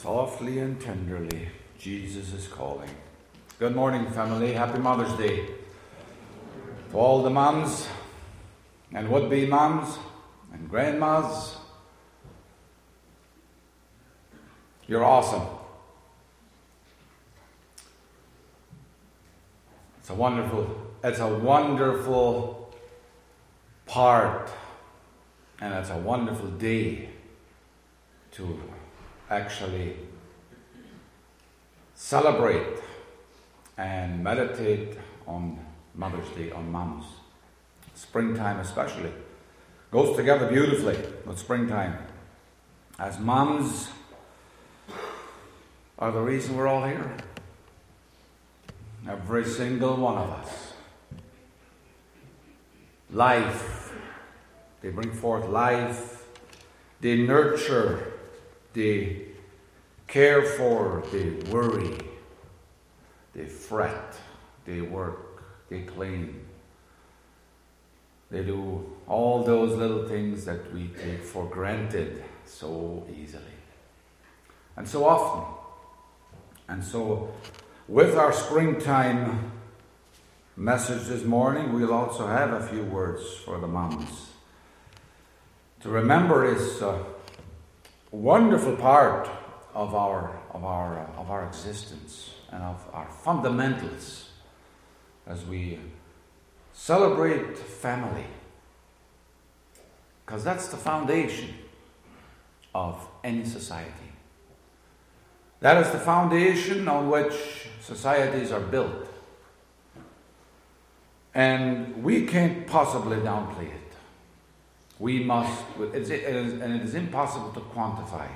Softly and tenderly, Jesus is calling. Good morning, family. Happy Mother's Day. To all the moms and would-be moms and grandmas, you're awesome. It's a wonderful part, and it's a wonderful day to actually celebrate and meditate on Mother's Day, on moms. Springtime especially goes together beautifully with springtime, as moms are the reason we're all here. Every single one of us. Life. They bring forth life. They nurture. They care for. They worry. They fret. They work. They clean. They do all those little things that we take for granted so easily. And so often. And so, with our springtime message this morning, we'll also have a few words for the moms. To remember is a wonderful part of our existence and of our fundamentals as we celebrate family, because that's the foundation of any society. That is the foundation on which societies are built. And we can't possibly downplay it. We must, and it is impossible to quantify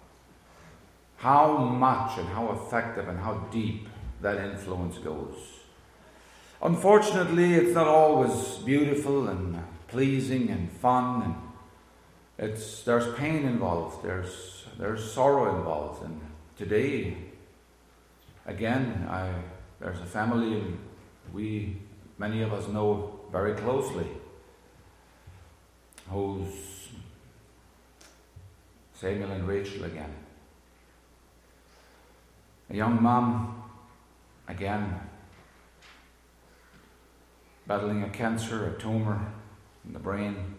how much and how effective and how deep that influence goes. Unfortunately, it's not always beautiful and pleasing and fun, and there's pain involved, there's sorrow involved. And today, again, there's a family many of us know very closely, who's Samuel and Rachel again. A young mom, again, battling a cancer, a tumor in the brain.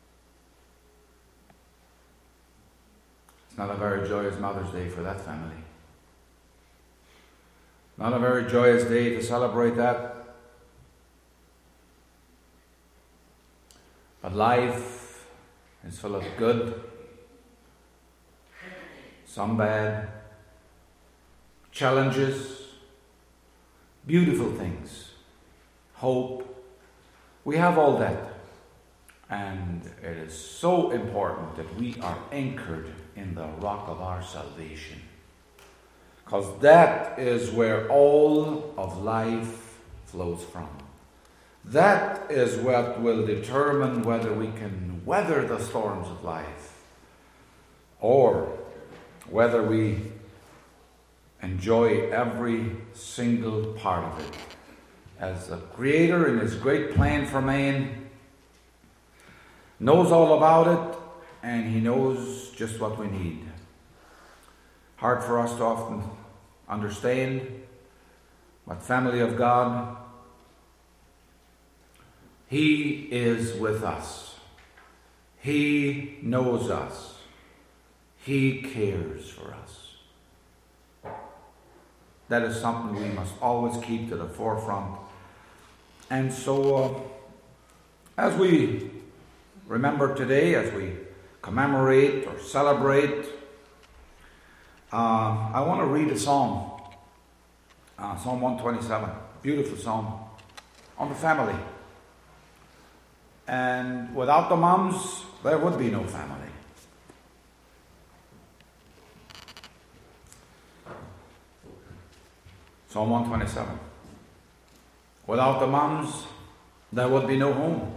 It's not a very joyous Mother's Day for that family. Not a very joyous day to celebrate that. But life is full of good, some bad, challenges, beautiful things, hope. We have all that. And it is so important that we are anchored in the rock of our salvation. Because that is where all of life flows from. That is what will determine whether we can weather the storms of life, or whether we enjoy every single part of it. As the Creator, in His great plan for man, knows all about it, and He knows just what we need. Hard for us to often understand, but family of God, He is with us. He knows us. He cares for us. That is something we must always keep to the forefront. And so, as we remember today, as we commemorate or celebrate, I want to read a psalm, Psalm 127, beautiful psalm, on the family. And without the moms, there would be no family. Psalm 127. Without the moms, there would be no home.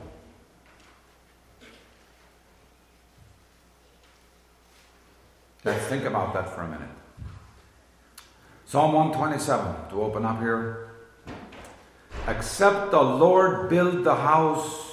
Let's think about that for a minute. Psalm 127, to open up here. Except the Lord build the house,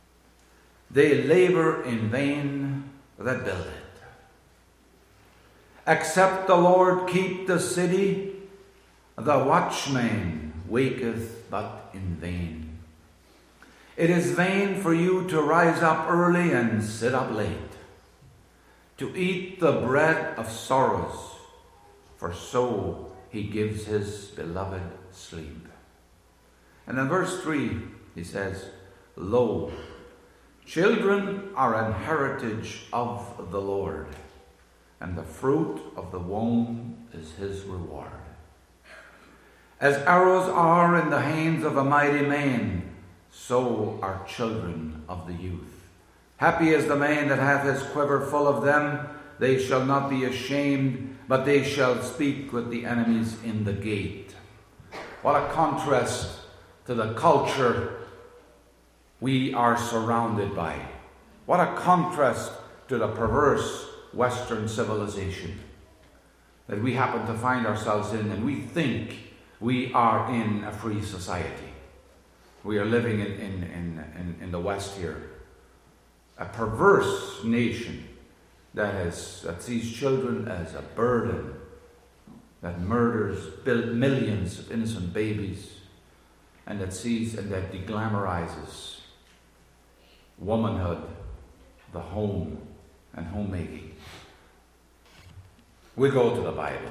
they labor in vain that build it. Except the Lord keep the city, the watchman waketh but in vain. It is vain for you to rise up early and sit up late, to eat the bread of sorrows, for so he gives his beloved sleep. And in verse 3 he says, Lo, children are an heritage of the Lord, and the fruit of the womb is his reward. As arrows are in the hands of a mighty man, so are children of the youth. Happy is the man that hath his quiver full of them. They shall not be ashamed, but they shall speak with the enemies in the gate. What a contrast to the culture we are surrounded by. What a contrast to the perverse Western civilization that we happen to find ourselves in, and we think we are in a free society. We are living in the West here. A perverse nation that sees children as a burden, that murders millions of innocent babies, and that deglamorizes womanhood, the home, and homemaking. We'll go to the Bible.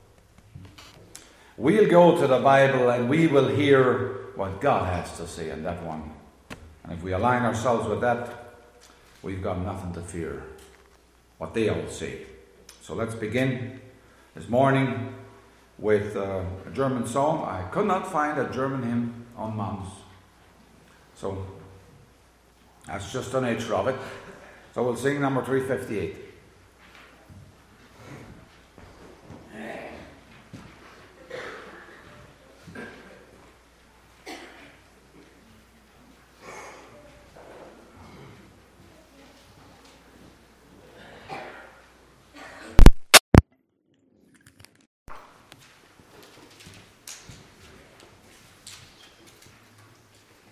We'll go to the Bible and we will hear what God has to say in that one. And if we align ourselves with that, we've got nothing to fear what they all say. So let's begin this morning with a German song. I could not find a German hymn on Moms. So that's just the nature of it. So we'll sing number 358.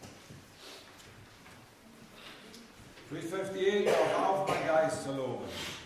Auf mein Geist zu loben.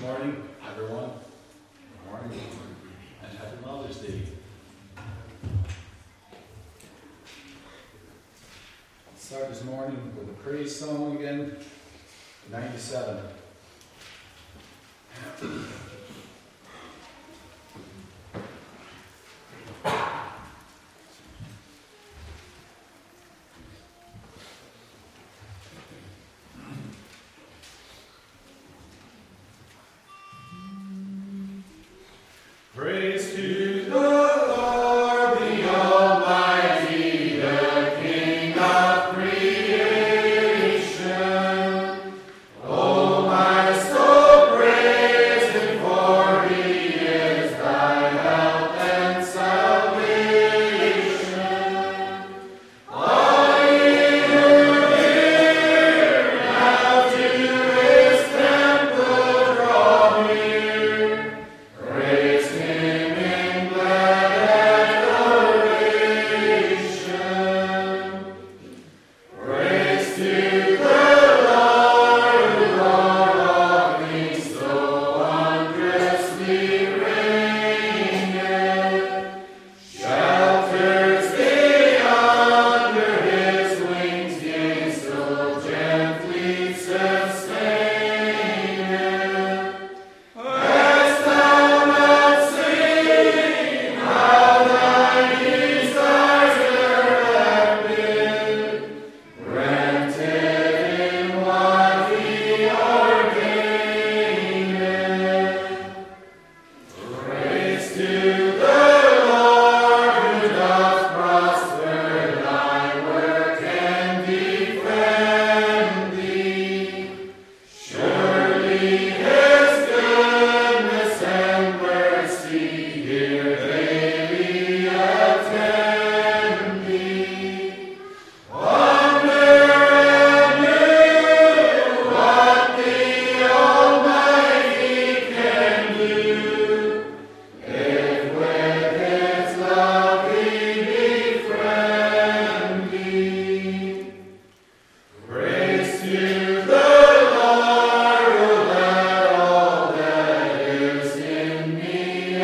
morning, everyone. Good morning, and happy Mother's Day. Let's start this morning with a praise song again, 97. Praise to the Lord, the Almighty, the King of creation. O my soul, praise Him, for He is thy help and salvation. All ye who hear, now to His temple draw near. Praise Him in glad adoration. Praise to the Lord, who o'er all things so wondrously reigneth. Shelters thee under His wings, yea, so gently sustaineth. Hast thou not seen how thy desires have been granted in what He ordaineth? Praise to the Lord, who doth prosper thy work and defend thee. Surely His goodness and mercy here daily attend thee. Wonder anew what the Almighty can do, if with His love He befriend thee. Praise to the Lord, oh let all that is in me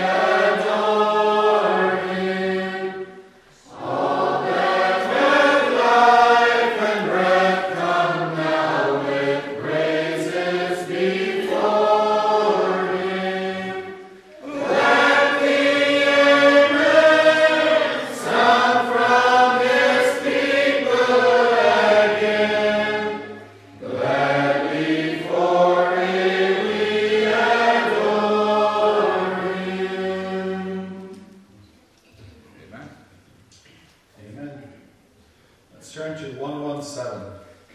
adore Him. All that hath life and breath, come now with praises before Him. Let the amen sound from His people again. Gladly for Him we adore Him. Amen. Amen. Let's turn to 117.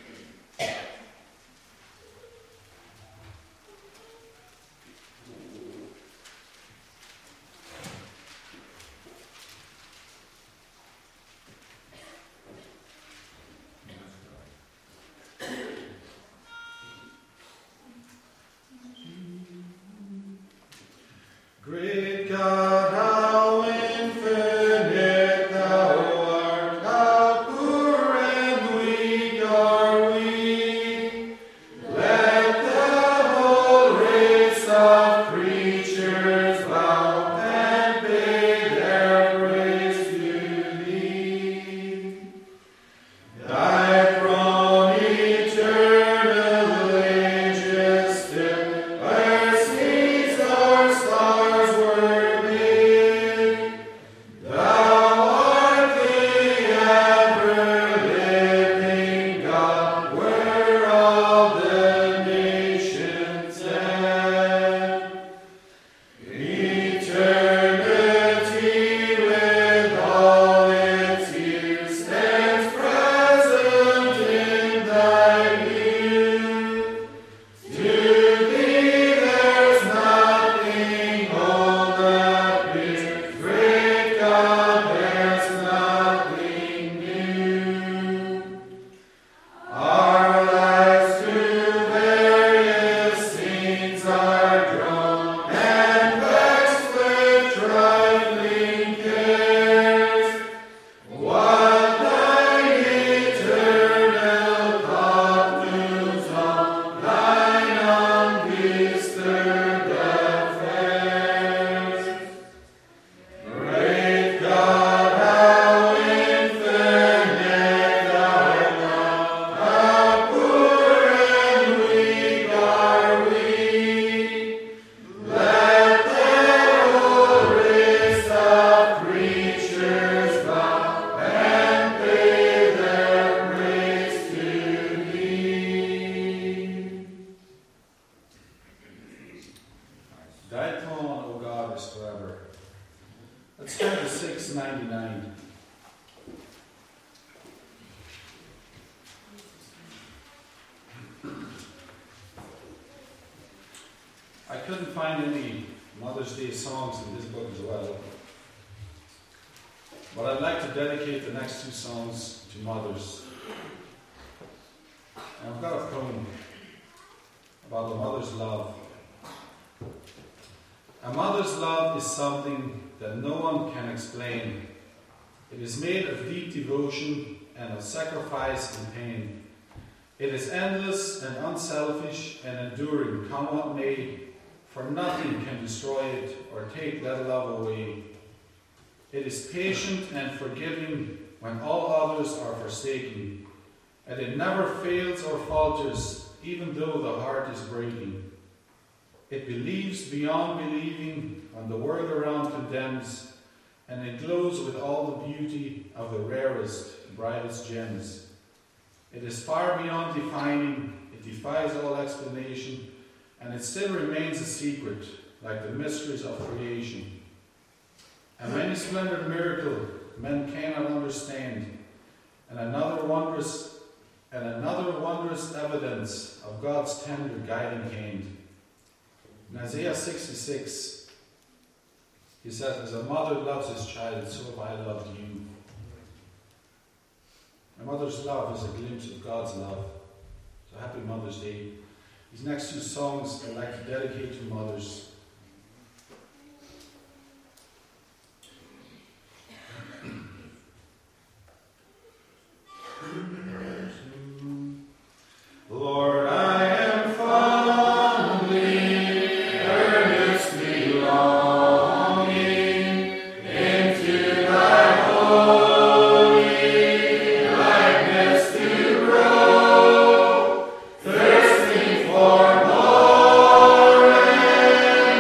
Great God, how infinite Thou art, how poor and weak are we. Let the whole race of creatures bow and pay their praise to Thee. Thy throne eternal ages still, where seas or stars were made. 699. I couldn't find any Mother's Day songs in this book as well, but I'd like to dedicate the next two songs to mothers. And I've got a poem about a mother's love. A mother's love is something that no one can explain. It is made of deep devotion and of sacrifice and pain. It is endless and unselfish and enduring, come what may, for nothing can destroy it or take that love away. It is patient and forgiving when all others are forsaken, and it never fails or falters, even though the heart is breaking. It believes beyond believing when the world around condemns, and it glows with all the beauty of the rarest, brightest gems. It is far beyond defining, it defies all explanation, and it still remains a secret, like the mysteries of creation. A many splendid miracle men cannot understand, and another wondrous evidence of God's tender guiding hand. In Isaiah 66, he says, "As a mother loves his child, so have I loved you." A mother's love is a glimpse of God's love. So happy Mother's Day. These next two songs I'd like to dedicate to mothers. Lord, I am fondly, earnestly longing into thy holy likeness to grow, thirsting for more and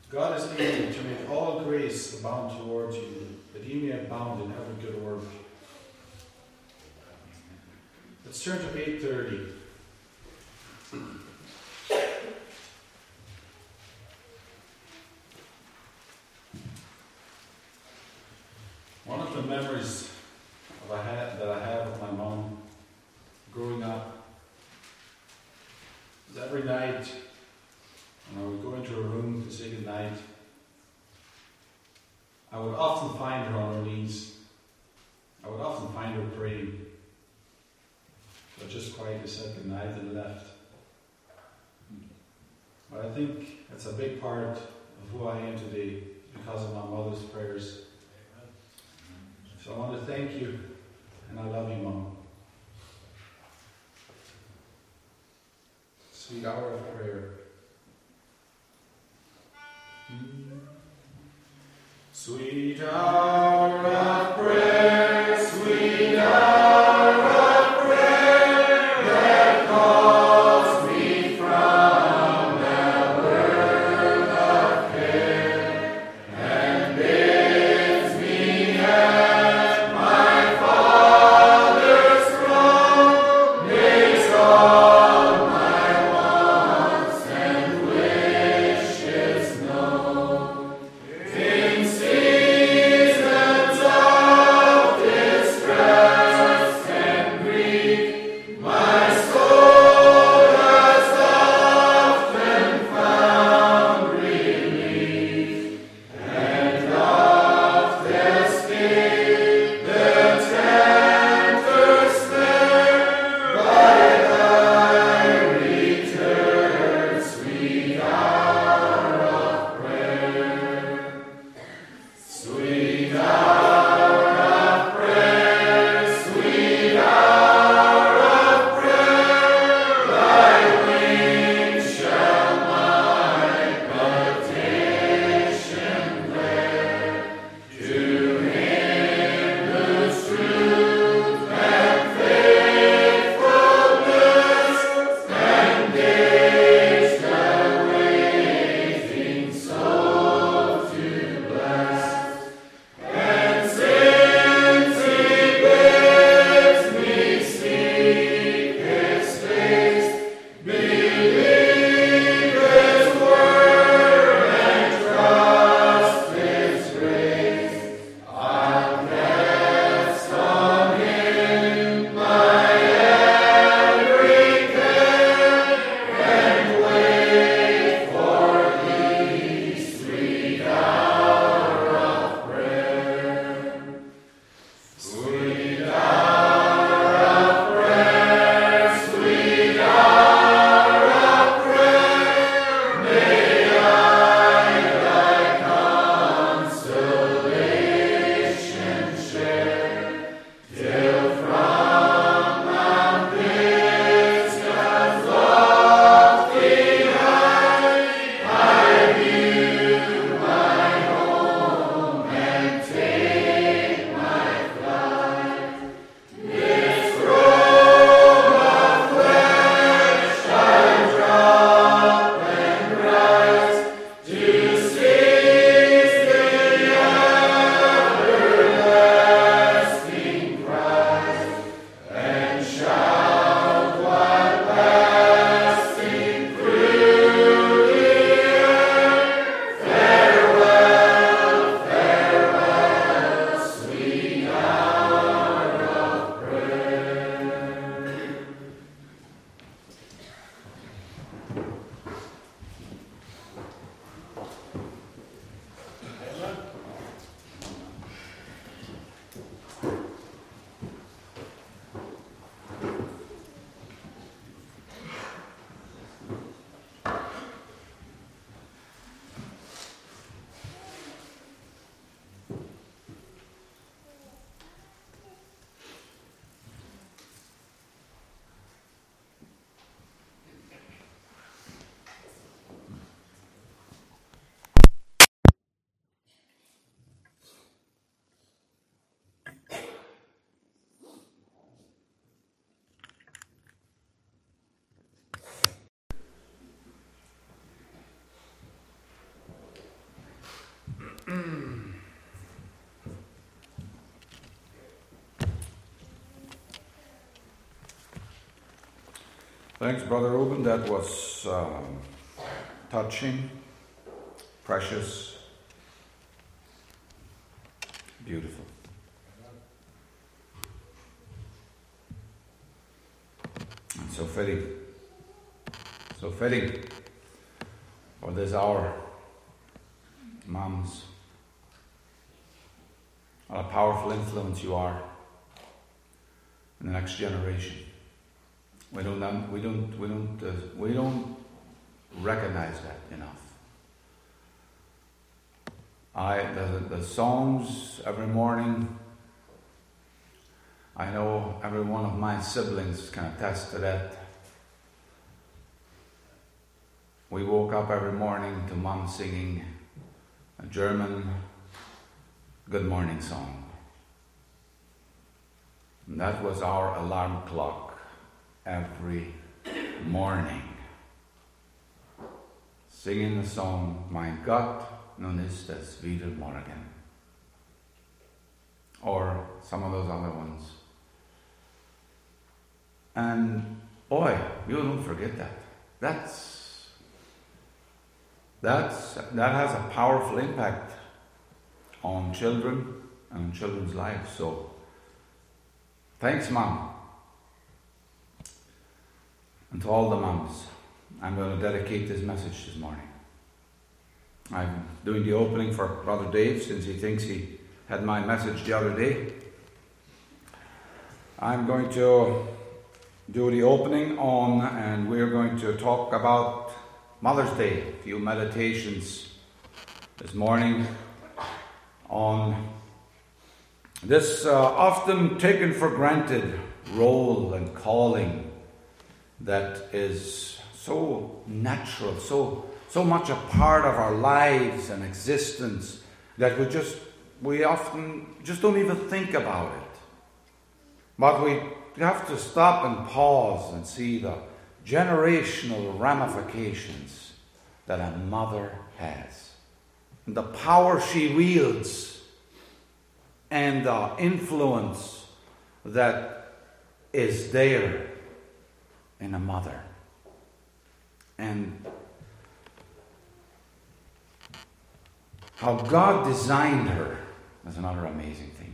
God is able to make all grace abound towards you, that ye may abound in every good work. Let's turn to 8:30. One of the memories that I have of my mom growing up is every night when I would go into her room to say goodnight, I would often find her on her knees. I would often find her praying. So I just quietly said goodnight and left. But I think it's a big part of who I am today because of my mother's prayers. So I want to thank you, and I love you, Mom. Sweet hour of prayer. Sweet hour of prayer, sweet hour of prayer, that calls me from the world of care, and bids me at my Father's throne, makes all my wants and wishes known. In season Thanks, Brother Reuben. That was touching, precious, beautiful. And so fitting for this hour. Moms, what a powerful influence you are in the next generation. We don't recognize that enough. The songs every morning, I know every one of my siblings can attest to that. We woke up every morning to Mom singing a German good morning song. And that was our alarm clock every morning. Singing the song, Mein Gott, nun ist es wieder morgen. Or some of those other ones. And boy, you don't forget that. That has a powerful impact on children and on children's lives. So, thanks, Mom. And to all the moms, I'm going to dedicate this message this morning. I'm doing the opening for Brother Dave, since he thinks he had my message the other day. I'm going to do the opening on, and we're going to talk about Mother's Day. A few meditations this morning on this often taken for granted role and calling that is so natural, so much a part of our lives and existence that we often just don't even think about it. But we have to stop and pause and see the generational ramifications that a mother has, and the power she wields, and the influence that is there in a mother. And how God designed her is another amazing thing.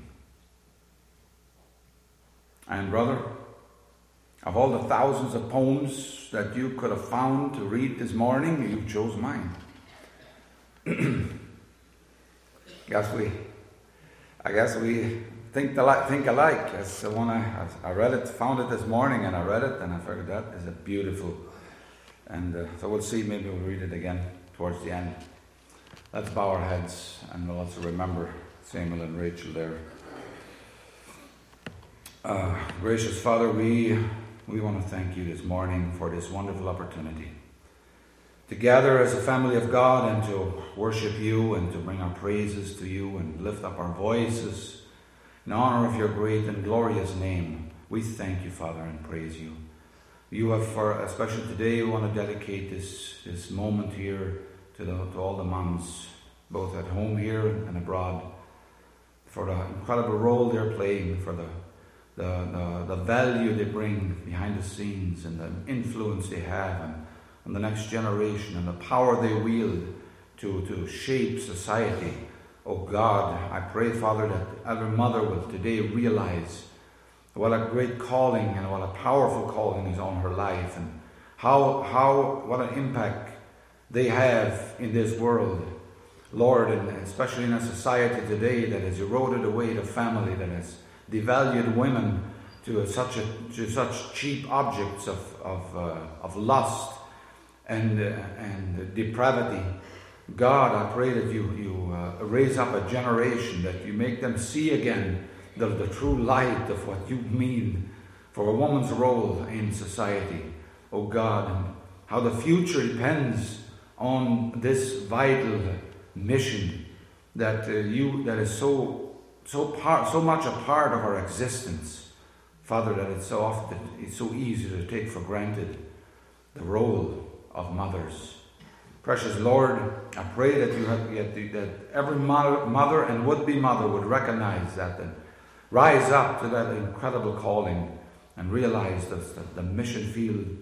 And brother, of all the thousands of poems that you could have found to read this morning, you chose mine. I guess we think alike. As when I read it, found it this morning, and I read it, and I figured that is a beautiful. And so we'll see. Maybe we'll read it again towards the end. Let's bow our heads, and we'll also remember Samuel and Rachel there. Gracious Father, we want to thank you this morning for this wonderful opportunity to gather as a family of God and to worship you and to bring our praises to you and lift up our voices in honor of your great and glorious name. We thank you, Father, and praise you. You have, especially today, we want to dedicate this moment here to all the moms, both at home here and abroad, for the incredible role they're playing, for the value they bring behind the scenes, and the influence they have on the next generation, and the power they wield to shape society. Oh God, I pray, Father, that every mother will today realize what a great calling and what a powerful calling is on her life, and what an impact they have in this world, Lord, and especially in a society today that has eroded away the family, that has devalued women to such cheap objects of lust and depravity. God, I pray that you raise up a generation, that you make them see again the true light of what you mean for a woman's role in society. Oh God, and how the future depends on this vital mission that is so much a part of our existence, Father, that it's so easy to take for granted the role of mothers. Precious Lord, I pray that every mother and would-be mother would recognize that and rise up to that incredible calling and realize that the mission field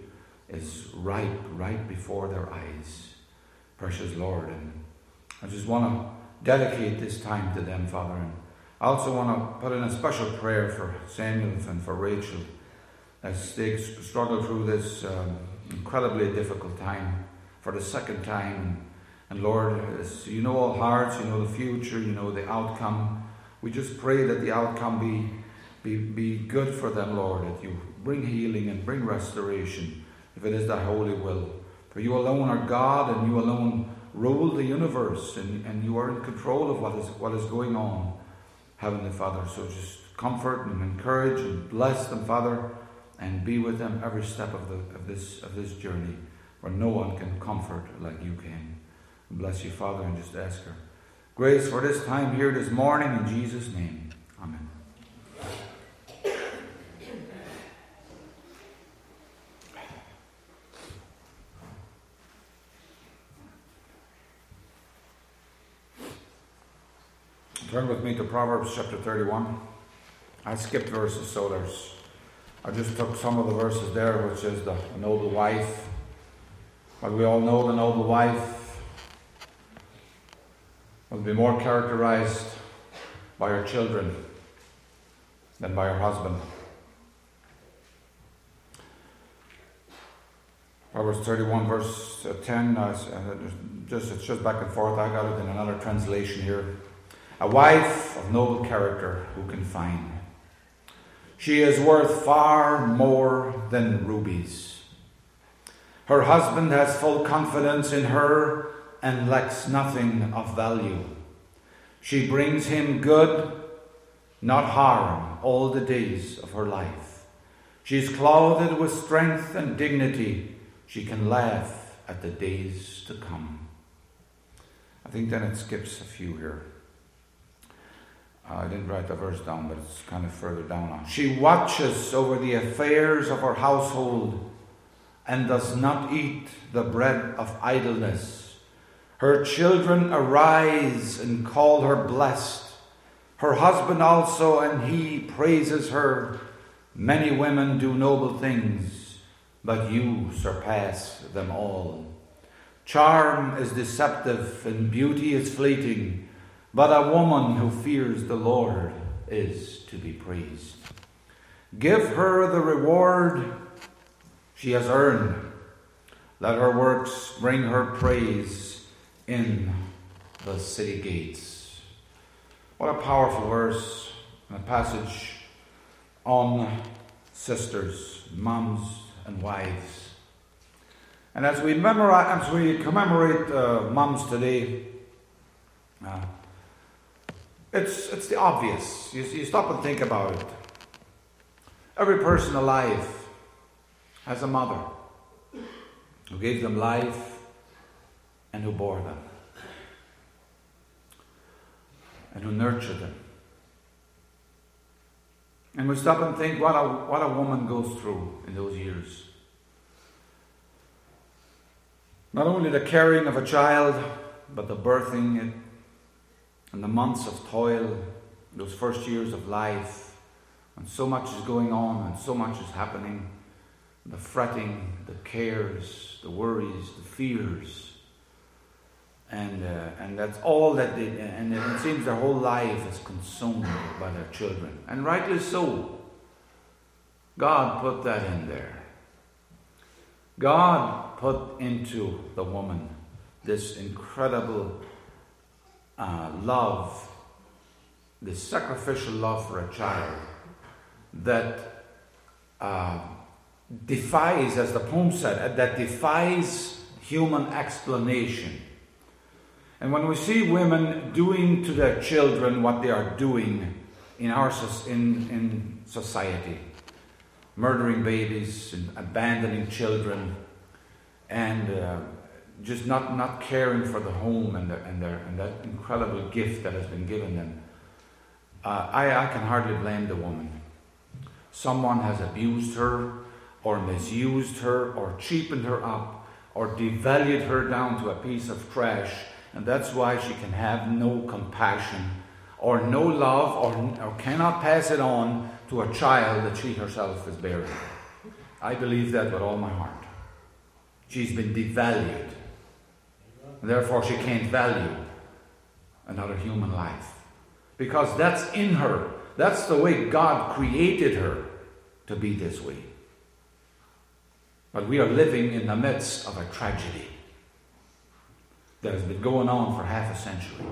is right before their eyes. Precious Lord, and I just want to dedicate this time to them, Father. And I also want to put in a special prayer for Samuel and for Rachel as they struggle through this incredibly difficult time for the second time. And Lord, as you know all hearts, you know the future, you know the outcome. We just pray that the outcome be good for them, Lord, that you bring healing and bring restoration, if it is thy holy will. For you alone are God, and you alone rule the universe, and you are in control of what is going on, Heavenly Father. So just comfort and encourage and bless them, Father, and be with them every step of this journey, where no one can comfort like you can. Bless you, Father, and just ask her grace for this time here this morning, in Jesus' name. Amen. Turn with me to Proverbs chapter 31. I skipped verses, so I just took some of the verses there, which is the noble wife. But we all know the noble wife will be more characterized by her children than by her husband. Proverbs 31 verse 10, it's just back and forth. I got it in another translation here. A wife of noble character who can find? She is worth far more than rubies. Her husband has full confidence in her and lacks nothing of value. She brings him good, not harm, all the days of her life. She is clothed with strength and dignity. She can laugh at the days to come. I think then it skips a few here. I didn't write the verse down, but it's kind of further down on. She watches over the affairs of her household and does not eat the bread of idleness. Her children arise and call her blessed. Her husband also, and he praises her. Many women do noble things, but you surpass them all. Charm is deceptive and beauty is fleeting, but a woman who fears the Lord is to be praised. Give her the reward she has earned. Let her works bring her praise in the city gates. What a powerful verse and a passage on sisters, moms, and wives. And as we commemorate moms today, it's the obvious. You stop and think about it. Every person alive has a mother who gave them life and who bore them and who nurtured them. And we stop and think what a woman goes through in those years. Not only the carrying of a child, but the birthing it, and the months of toil, those first years of life, and so much is going on and so much is happening. The fretting, the cares, the worries, the fears. And that's all that they, and it seems their whole life is consumed by their children. And rightly so. God put that in there. God put into the woman this incredible love, this sacrificial love for a child that defies, as the poem said, that defies human explanation. And when we see women doing to their children what they are doing in society, murdering babies and abandoning children, and just not caring for the home and that incredible gift that has been given them, I can hardly blame the woman. Someone has abused her, or misused her, or cheapened her up, or devalued her down to a piece of trash. And that's why she can have no compassion or no love or cannot pass it on to a child that she herself is bearing. I believe that with all my heart. She's been devalued. Therefore, she can't value another human life. Because that's in her. That's the way God created her to be this way. But we are living in the midst of a tragedy that has been going on for half a century.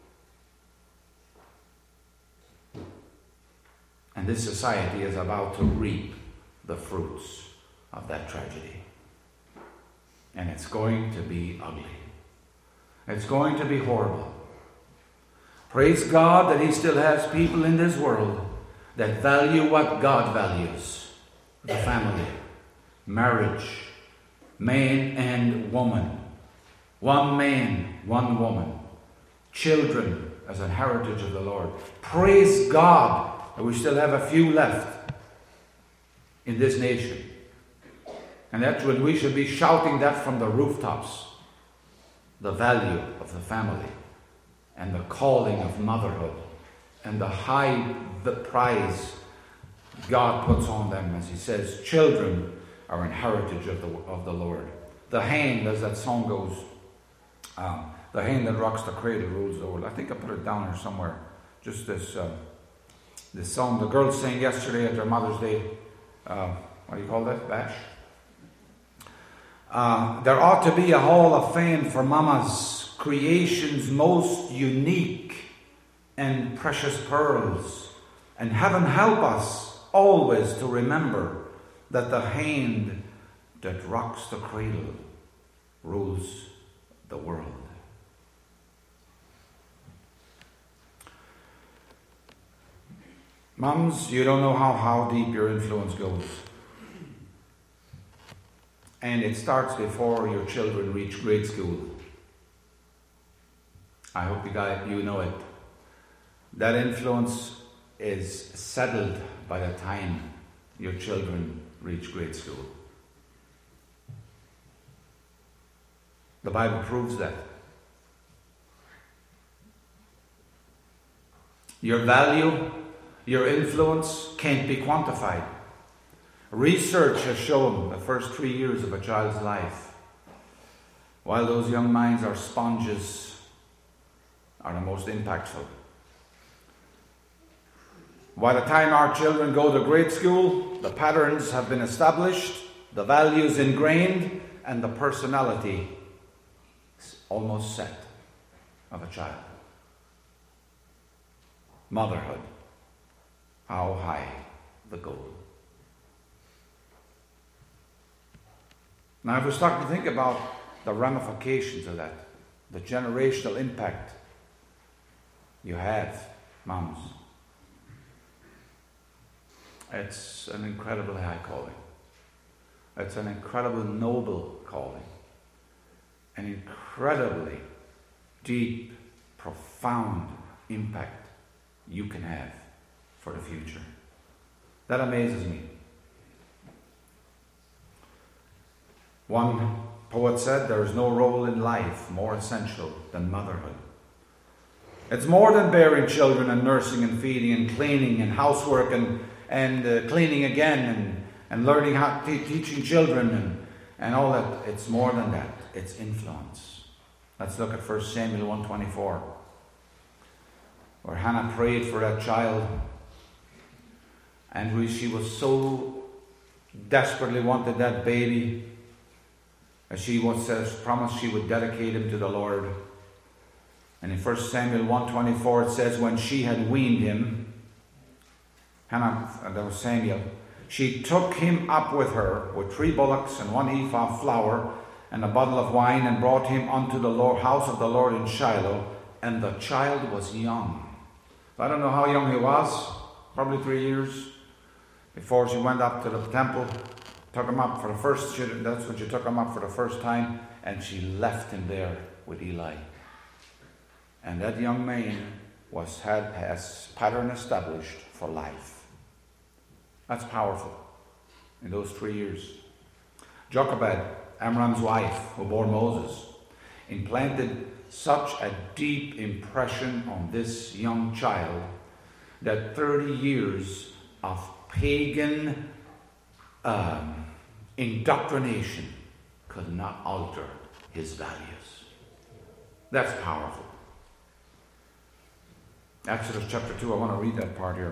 And this society is about to reap the fruits of that tragedy. And it's going to be ugly. It's going to be horrible. Praise God that He still has people in this world that value what God values. The family, marriage, man and woman. One man, one woman. Children as an heritage of the Lord. Praise God that we still have a few left in this nation. And that's when we should be shouting that from the rooftops. The value of the family and the calling of motherhood and the prize God puts on them, as He says, children are an heritage of the Lord. The hand, as that song goes, the hand that rocks the cradle rules the world. I think I put it down here somewhere. Just this song the girls sang yesterday at their Mother's Day. What do you call that? Bash? There ought to be a hall of fame for mamas, creation's most unique and precious pearls. And heaven help us always to remember that the hand that rocks the cradle rules the world. Mums, you don't know how deep your influence goes. And it starts before your children reach grade school. I hope you know it. That influence is settled by the time your children reach grade school. The Bible proves that. Your value, your influence can't be quantified. Research has shown the first 3 years of a child's life, while those young minds are sponges, are the most impactful. By the time our children go to grade school, the patterns have been established, the values ingrained, and the personality is almost set of a child. Motherhood, how high the goal. Now, if we start to think about the ramifications of that, the generational impact you have, moms, it's an incredibly high calling. It's an incredibly noble calling. An incredibly deep, profound impact you can have for the future. That amazes me. One poet said, there is no role in life more essential than motherhood. It's more than bearing children and nursing and feeding and cleaning and housework and cleaning again and learning how teaching children and all that. It's more than that. It's influence. Let's look at 1 Samuel 1:24, where Hannah prayed for that child, and she was so desperately wanted that baby, as she promised she would dedicate him to the Lord. And in 1 Samuel 1:24 it says, when she had weaned him, Hannah, that was Samuel, she took him up with her with 3 bullocks and 1 ephah of flour and a bottle of wine, and brought him unto the house of the Lord in Shiloh, and the child was young. I don't know how young he was, probably 3 years, before she went up to the temple, took him up for the first, that's when she took him up for the first time, and she left him there with Eli. And that young man has pattern established for life. That's powerful in those 3 years. Jochebed, Amram's wife, who bore Moses, implanted such a deep impression on this young child that 30 years of pagan indoctrination could not alter his values. That's powerful. Exodus chapter 2, I want to read that part here.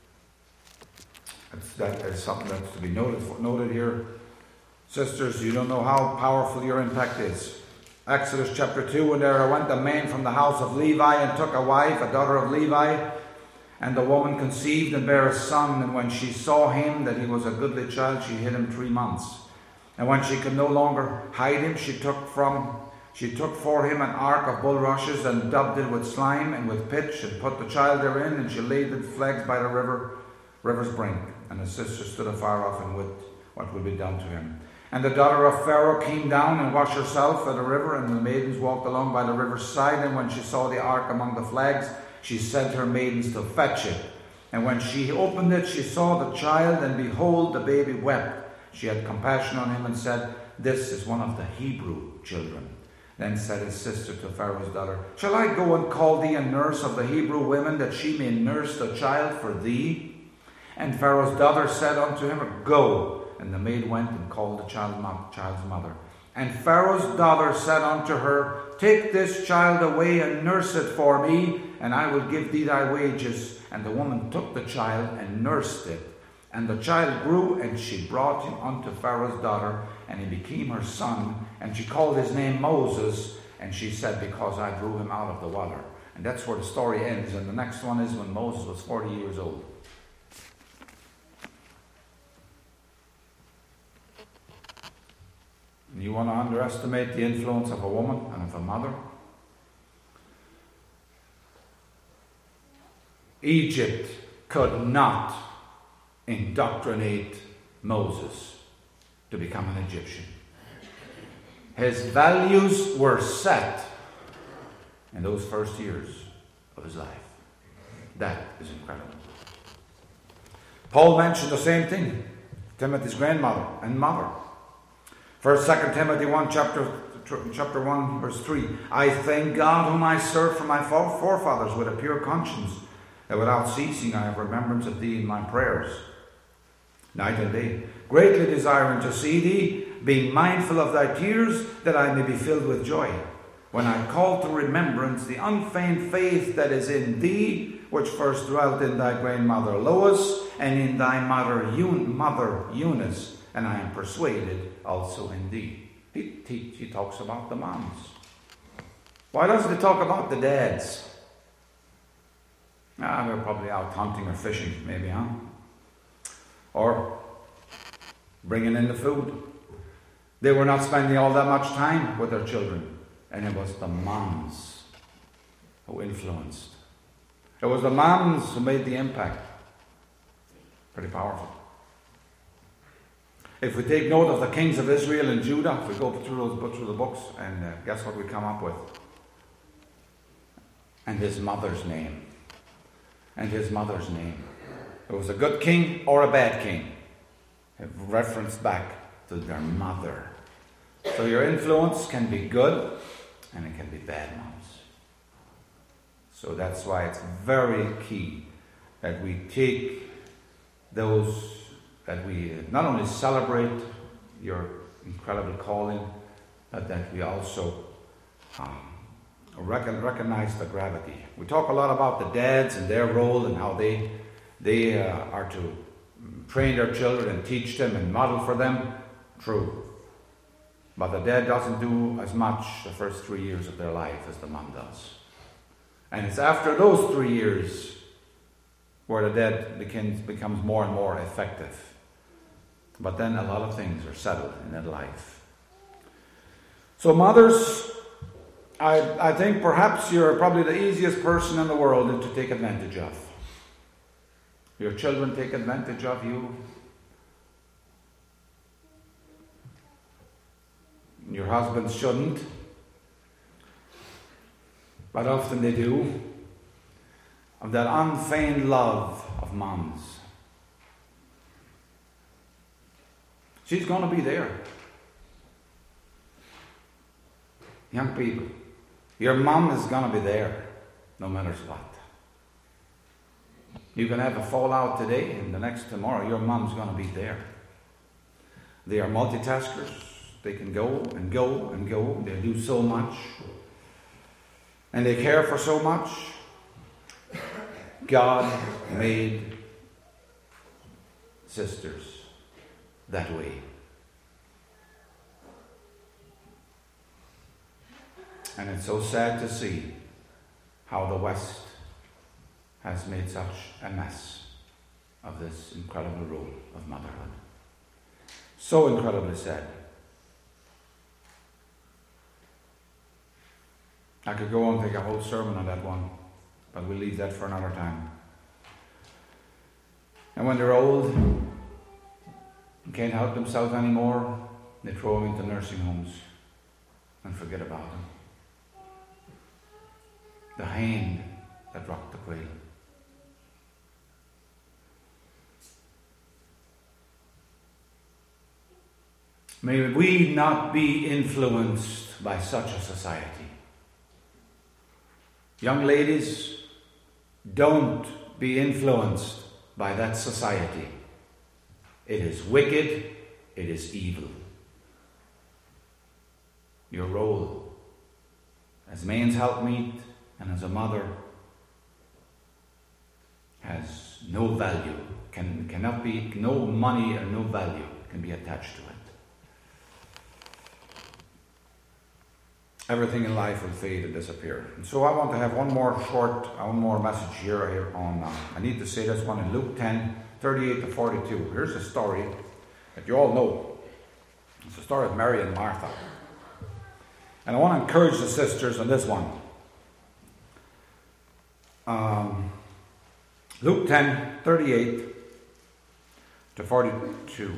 That is something that's to be noted here. Sisters, you don't know how powerful your impact is. Exodus chapter 2, and there went a man from the house of Levi and took a wife, a daughter of Levi. And the woman conceived and bare a son. And when she saw him, that he was a goodly child, she hid him 3 months. And when she could no longer hide him, she took for him an ark of bulrushes and daubed it with slime and with pitch, and put the child therein, and she laid the flags by the river's brink. And his sister stood afar off, and wit what would be done to him. And the daughter of Pharaoh came down and washed herself at the river, and the maidens walked along by the river's side. And when she saw the ark among the flags, she sent her maidens to fetch it. And when she opened it, she saw the child, and behold, the baby wept. She had compassion on him and said, "This is one of the Hebrew children." Then said his sister to Pharaoh's daughter, "Shall I go and call thee a nurse of the Hebrew women, that she may nurse the child for thee?" And Pharaoh's daughter said unto him, "Go." And the maid went and called the child's mother. And Pharaoh's daughter said unto her, "Take this child away and nurse it for me, and I will give thee thy wages." And the woman took the child and nursed it. And the child grew, and she brought him unto Pharaoh's daughter, and he became her son. And she called his name Moses, and she said, "Because I drew him out of the water." And that's where the story ends. And the next one is when Moses was 40 years old. And you want to underestimate the influence of a woman and of a mother? Egypt could not indoctrinate Moses to become an Egyptian. His values were set in those first years of his life. That is incredible. Paul mentioned the same thing. Timothy's grandmother and mother. 1st, 2nd Timothy 1, chapter 1, verse 3. "I thank God whom I serve from my forefathers with a pure conscience, that without ceasing I have remembrance of thee in my prayers, night and day, greatly desiring to see thee, being mindful of thy tears, that I may be filled with joy, when I call to remembrance the unfeigned faith that is in thee, which first dwelt in thy grandmother Lois, and in thy mother Eunice, and I am persuaded also in thee." He talks about the moms. Why doesn't he talk about the dads? They're probably out hunting or fishing, maybe, huh? Or bringing in the food. They were not spending all that much time with their children. And it was the moms who influenced. It was the moms who made the impact. Pretty powerful. If we take note of the kings of Israel and Judah, if we go through the books, and guess what we come up with? And his mother's name. And his mother's name. It was a good king or a bad king. It referenced back to their mother. So your influence can be good and it can be bad moms. So that's why it's very key that we take those, that we not only celebrate your incredible calling, but that we also recognize the gravity. We talk a lot about the dads and their role and how they are to train their children and teach them and model for them. True. But the dad doesn't do as much the first 3 years of their life as the mom does. And it's after those 3 years where the dad becomes more and more effective. But then a lot of things are settled in that life. So mothers, I think perhaps you're probably the easiest person in the world to take advantage of. Your children take advantage of you. Your husbands shouldn't, but often they do. Of that unfeigned love of moms. She's going to be there. Young people, your mom is going to be there, no matter what. You can have a fallout today, and the next tomorrow, your mom's going to be there. They are multitaskers. They can go and go and go. They do so much. And they care for so much. God made sisters that way. And it's so sad to see how the West has made such a mess of this incredible role of motherhood. So incredibly sad. I could go on and take a whole sermon on that one, but we'll leave that for another time. And when they're old and can't help themselves anymore, they throw them into nursing homes and forget about them. The hand that rocked the cradle. May we not be influenced by such a society. Young ladies, don't be influenced by that society. It is wicked, it is evil. Your role as man's helpmeet and as a mother has no value, cannot be, no money or no value can be attached to it. Everything in life will fade and disappear. And so I want to have one more message here on, I need to say this one in Luke 10, 38 to 42. Here's a story that you all know. It's the story of Mary and Martha. And I want to encourage the sisters on this one. Luke 10, 38 to 42.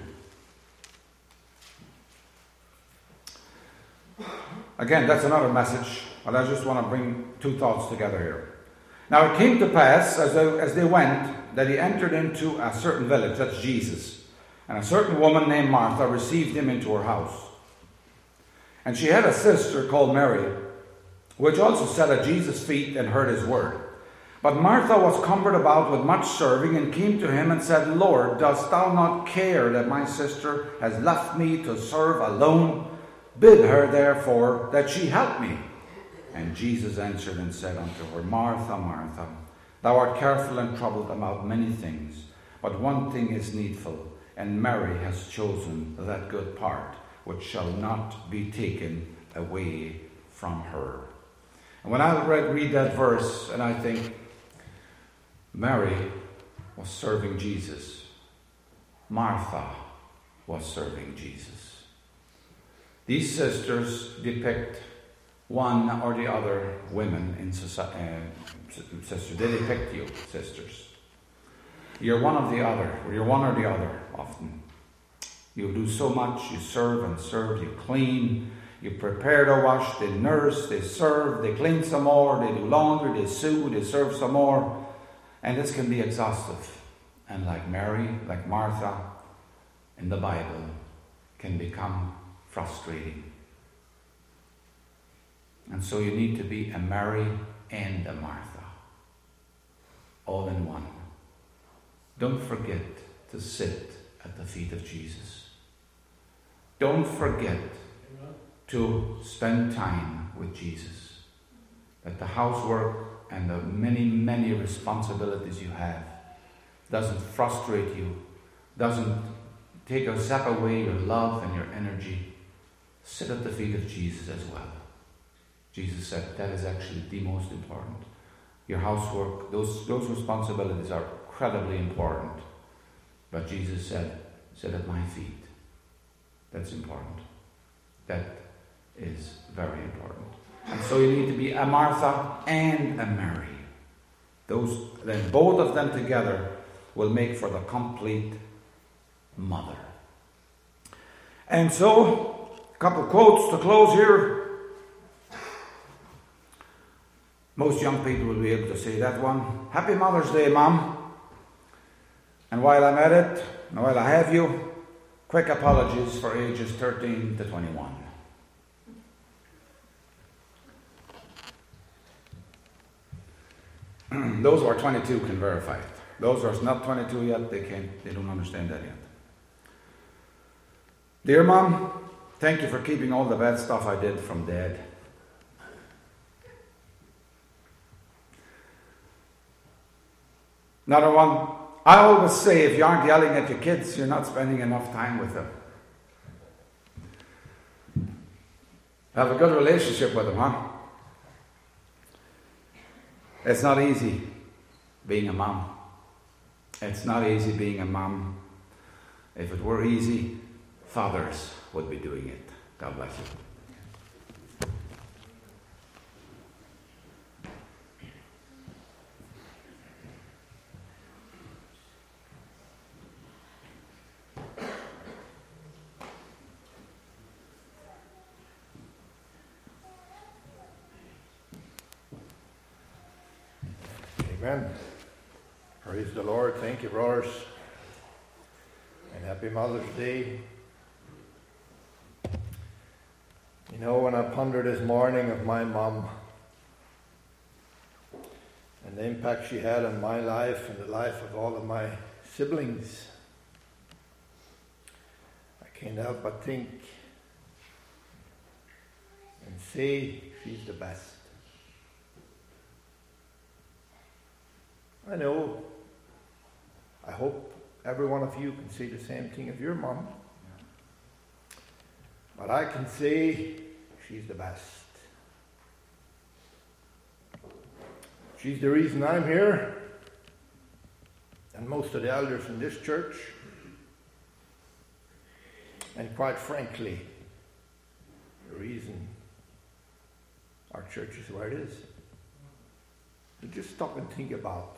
Again, that's another message, but I just want to bring two thoughts together here. Now it came to pass, as they went, that he entered into a certain village, that's Jesus. And a certain woman named Martha received him into her house. And she had a sister called Mary, which also sat at Jesus' feet and heard his word. But Martha was cumbered about with much serving, and came to him and said, Lord, dost thou not care that my sister has left me to serve alone? Bid her, therefore, that she help me. And Jesus answered and said unto her, Martha, Martha, thou art careful and troubled about many things, but one thing is needful, and Mary has chosen that good part, which shall not be taken away from her. And when I read that verse, and I think, Mary was serving Jesus. Martha was serving Jesus. These sisters depict one or the other women in society. Sisters, they depict you, sisters. You're one of the other, or you're one or the other often. You do so much, you serve and serve, you clean, you prepare to wash, they nurse, they serve, they clean some more, they do laundry, they sew, they serve some more. And this can be exhaustive. And like Mary, like Martha in the Bible, can become frustrating. And so you need to be a Mary and a Martha, all in one. Don't forget to sit at the feet of Jesus. Don't forget to spend time with Jesus. That the housework and the many, many responsibilities you have doesn't frustrate you, doesn't zap away your love and your energy. Sit at the feet of Jesus as well. Jesus said that is actually the most important. Your housework, those responsibilities are incredibly important. But Jesus said, sit at my feet. That's important. That is very important. And so you need to be a Martha and a Mary. Then both of them together will make for the complete mother. And so, a couple of quotes to close here. Most young people will be able to say that one. Happy Mother's Day, Mom. And while I'm at it, and while I have you, quick apologies for ages 13 to 21. Those who are 22 can verify it. Those who are not 22 yet, they don't understand that yet. Dear Mom, Thank you for keeping all the bad stuff I did from Dad. Another one. I always say, if you aren't yelling at your kids, you're not spending enough time with them. Have a good relationship with them, huh? It's not easy being a mom. It's not easy being a mom. If it were easy, fathers would be doing it. God bless you. Amen. Praise the Lord. Thank you, brothers. And happy Mother's Day. You know, when I pondered this morning of my mom and the impact she had on my life and the life of all of my siblings, I can't help but think and say she's the best. I know, I hope every one of you can say the same thing of your mom. But I can say she's the best. She's the reason I'm here, and most of the elders in this church. And quite frankly, the reason our church is where it is. So just stop and think about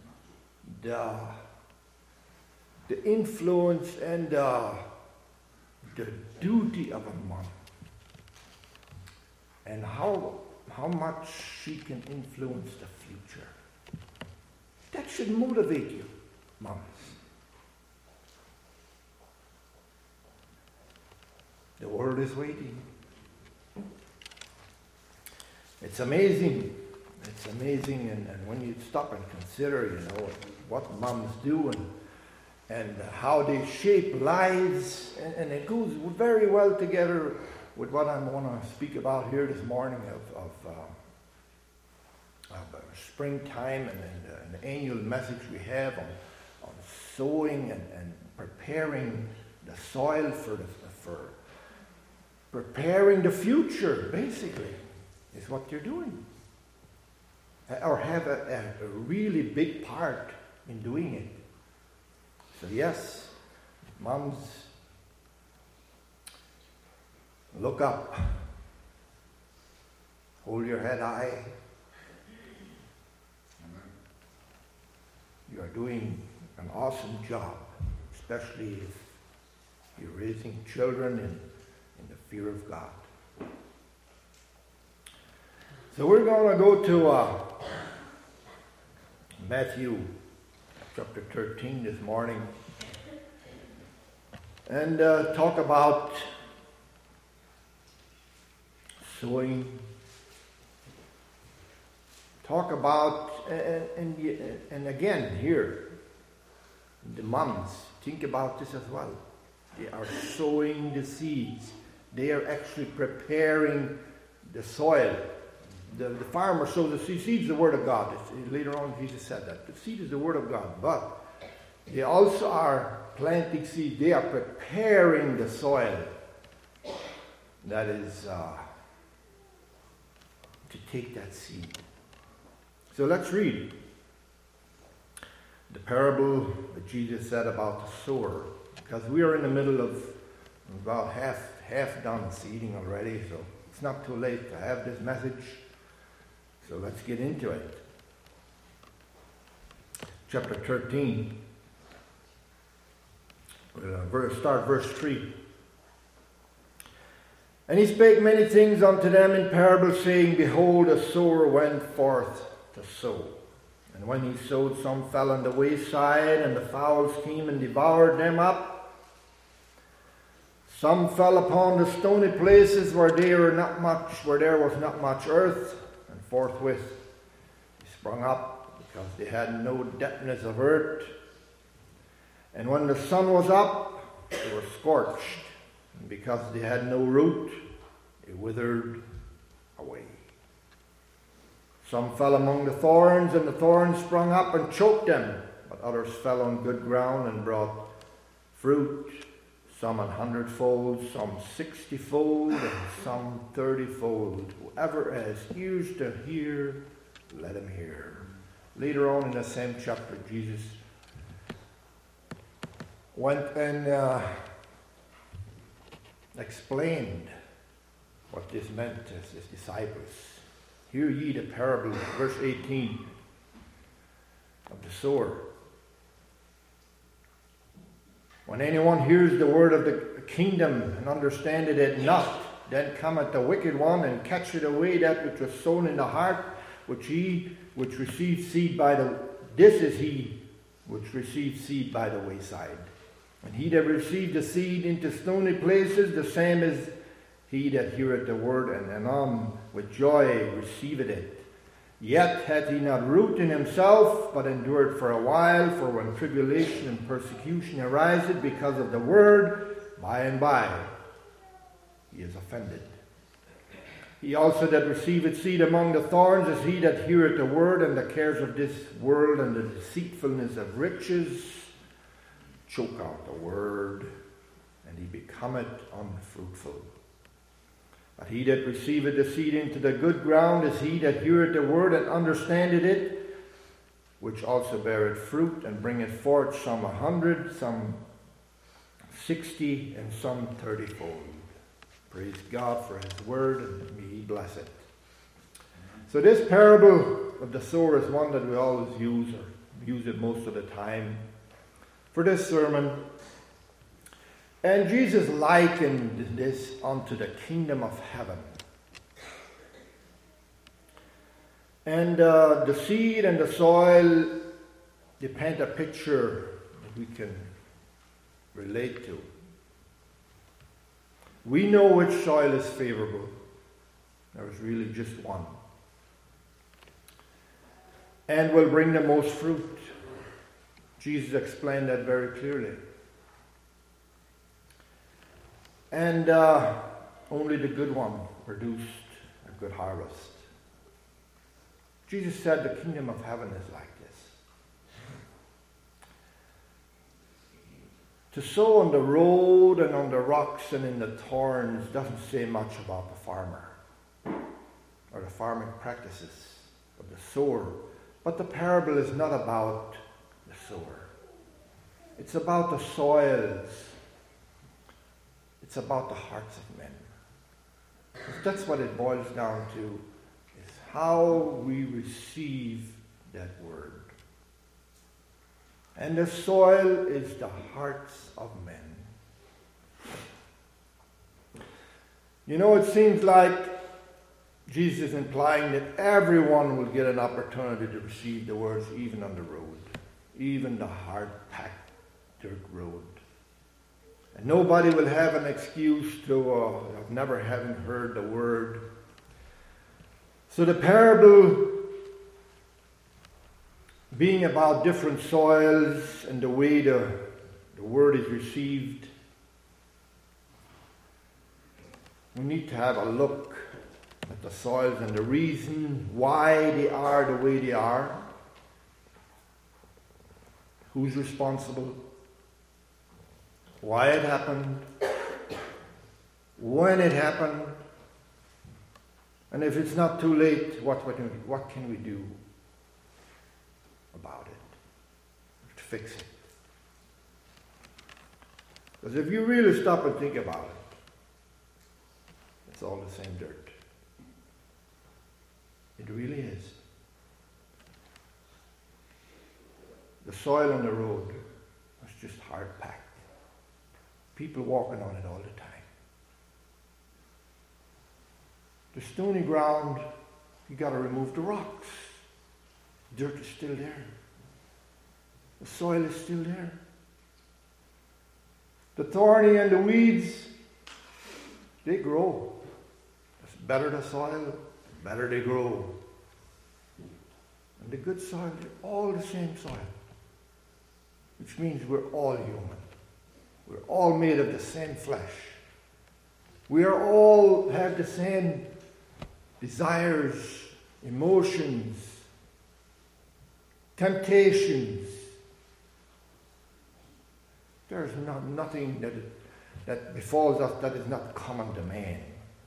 the influence and the duty of a mom, and how much she can influence the future. That should motivate you, moms. The world is waiting. It's amazing. It's amazing, and when you stop and consider, what moms do and how they shape lives, and it goes very well together with what I want to speak about here this morning of springtime and the annual message we have on sowing and preparing the soil for preparing the future. Basically, is what you're doing. Or have a really big part in doing it. So yes, moms, look up. Hold your head high. You are doing an awesome job, especially if you're raising children in the fear of God. So we're going to go to Matthew chapter 13 this morning and talk about sowing. Talk about, and again here, the moms, think about this as well. They are sowing the seeds. They are actually preparing the soil. The farmer sows the seed. Seed is the word of God. Later on, Jesus said that. The seed is the word of God. But they also are planting seed. They are preparing the soil. That is to take that seed. So let's read the parable that Jesus said about the sower. Because we are in the middle of about half done seeding already. So it's not too late to have this message. So let's get into it. Chapter 13. We'll start verse 3. And he spake many things unto them in parables, saying, Behold, a sower went forth to sow. And when he sowed, some fell on the wayside, and the fowls came and devoured them up. Some fell upon the stony places where there was not much earth. Forthwith he sprung up, because they had no depthness of earth. And when the sun was up, they were scorched, And because they had no root, they withered away. Some fell among the thorns, and the thorns sprung up and choked them. But others fell on good ground and brought fruit, some 100-fold, some 60-fold, and some 30-fold. Whoever has ears to hear, let him hear. Later on in the same chapter, Jesus went and explained what this meant to his disciples. Hear ye the parable, verse 18, of the sower. When anyone hears the word of the kingdom and understandeth it not, then cometh the wicked one and catcheth away that which was sown in the heart, which received seed by the wayside. And he that received the seed into stony places, the same is he that heareth the word, and anon with joy receiveth it. Yet hath he not root in himself, but endured for a while. For when tribulation and persecution ariseth because of the word, by and by he is offended. He also that receiveth seed among the thorns is he that heareth the word, and the cares of this world and the deceitfulness of riches choke out the word, and he becometh unfruitful. But he that receiveth the seed into the good ground is he that heareth the word and understandeth it, which also beareth fruit and bringeth forth some 100, some 60, and some 30-fold. Praise God for his word, and may he bless it. So this parable of the sower is one that we always use, or use it most of the time, for this sermon. And Jesus likened this unto the kingdom of heaven. And the seed and the soil, they paint a picture that we can relate to. We know which soil is favorable. There is really just one. And will bring the most fruit. Jesus explained that very clearly. And only the good one produced a good harvest. Jesus said the kingdom of heaven is like this. To sow on the road and on the rocks and in the thorns doesn't say much about the farmer or the farming practices of the sower. But the parable is not about the sower. It's about the soils. It's about the hearts of men. That's what it boils down to, is how we receive that word. And the soil is the hearts of men. You know, it seems like Jesus is implying that everyone will get an opportunity to receive the words, even on the road, even the hard-packed dirt road. And nobody will have an excuse to of never having heard the word. So the parable being about different soils and the way the word is received, we need to have a look at the soils and the reason why they are the way they are. Who's responsible? Why it happened, when it happened, and if it's not too late, what can we do about it, to fix it? Because if you really stop and think about it, it's all the same dirt. It really is. The soil on the road was just hard-packed. People walking on it all the time. The stony ground, you got to remove the rocks. Dirt is still there. The soil is still there. The thorny and the weeds, they grow. The better the soil, the better they grow. And the good soil, they're all the same soil. Which means we're all human. We're all made of the same flesh. We are all have the same desires, emotions, temptations. There's nothing that befalls us that is not common to man.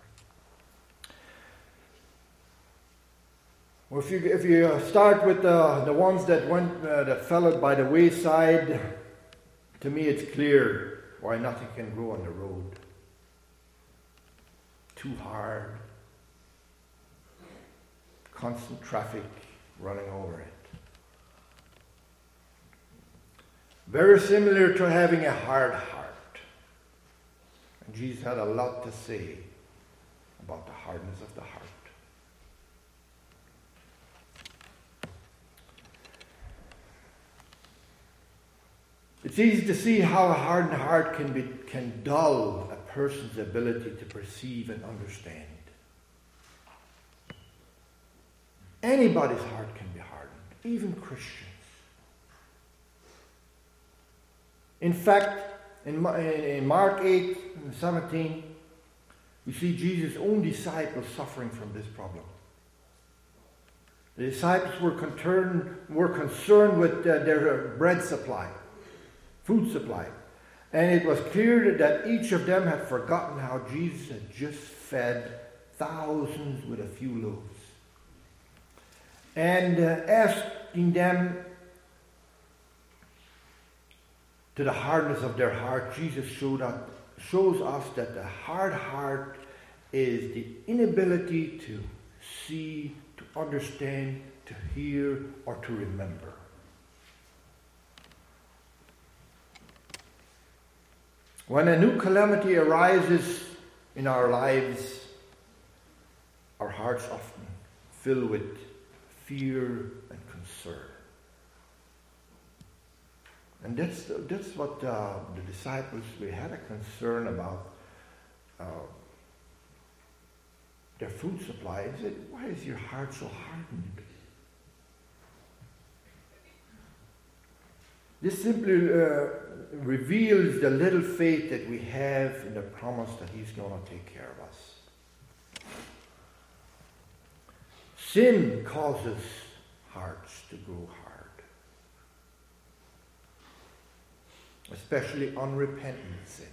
Well, if you start with the ones that fell by the wayside, to me it's clear why nothing can grow on the road. Too hard. Constant traffic running over it. Very similar to having a hard heart. And Jesus had a lot to say about the hardness of the heart. It's easy to see how a hardened heart can dull a person's ability to perceive and understand. Anybody's heart can be hardened, even Christians. In fact, in Mark 8:17, we see Jesus' own disciples suffering from this problem. The disciples were concerned with their bread supply, food supply. And it was clear that each of them had forgotten how Jesus had just fed thousands with a few loaves. And asking them to the hardness of their heart, Jesus shows us that the hard heart is the inability to see, to understand, to hear, or to remember. When a new calamity arises in our lives, our hearts often fill with fear and concern. And that's what the disciples, we had a concern about their food supply. They said, why is your heart so hardened? This simply reveals the little faith that we have in the promise that He's going to take care of us. Sin causes hearts to grow hard, especially unrepentant sin.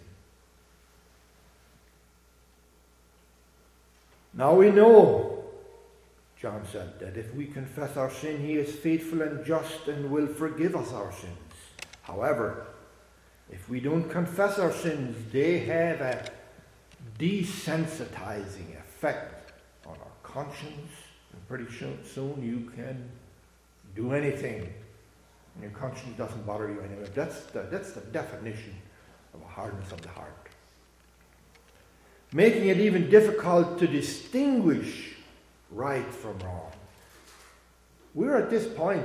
Now we know, John said, that if we confess our sin, He is faithful and just and will forgive us our sins. However, if we don't confess our sins, they have a desensitizing effect on our conscience. And pretty soon you can do anything, and your conscience doesn't bother you anymore. That's the definition of a hardness of the heart. Making it even difficult to distinguish right from wrong. We're at this point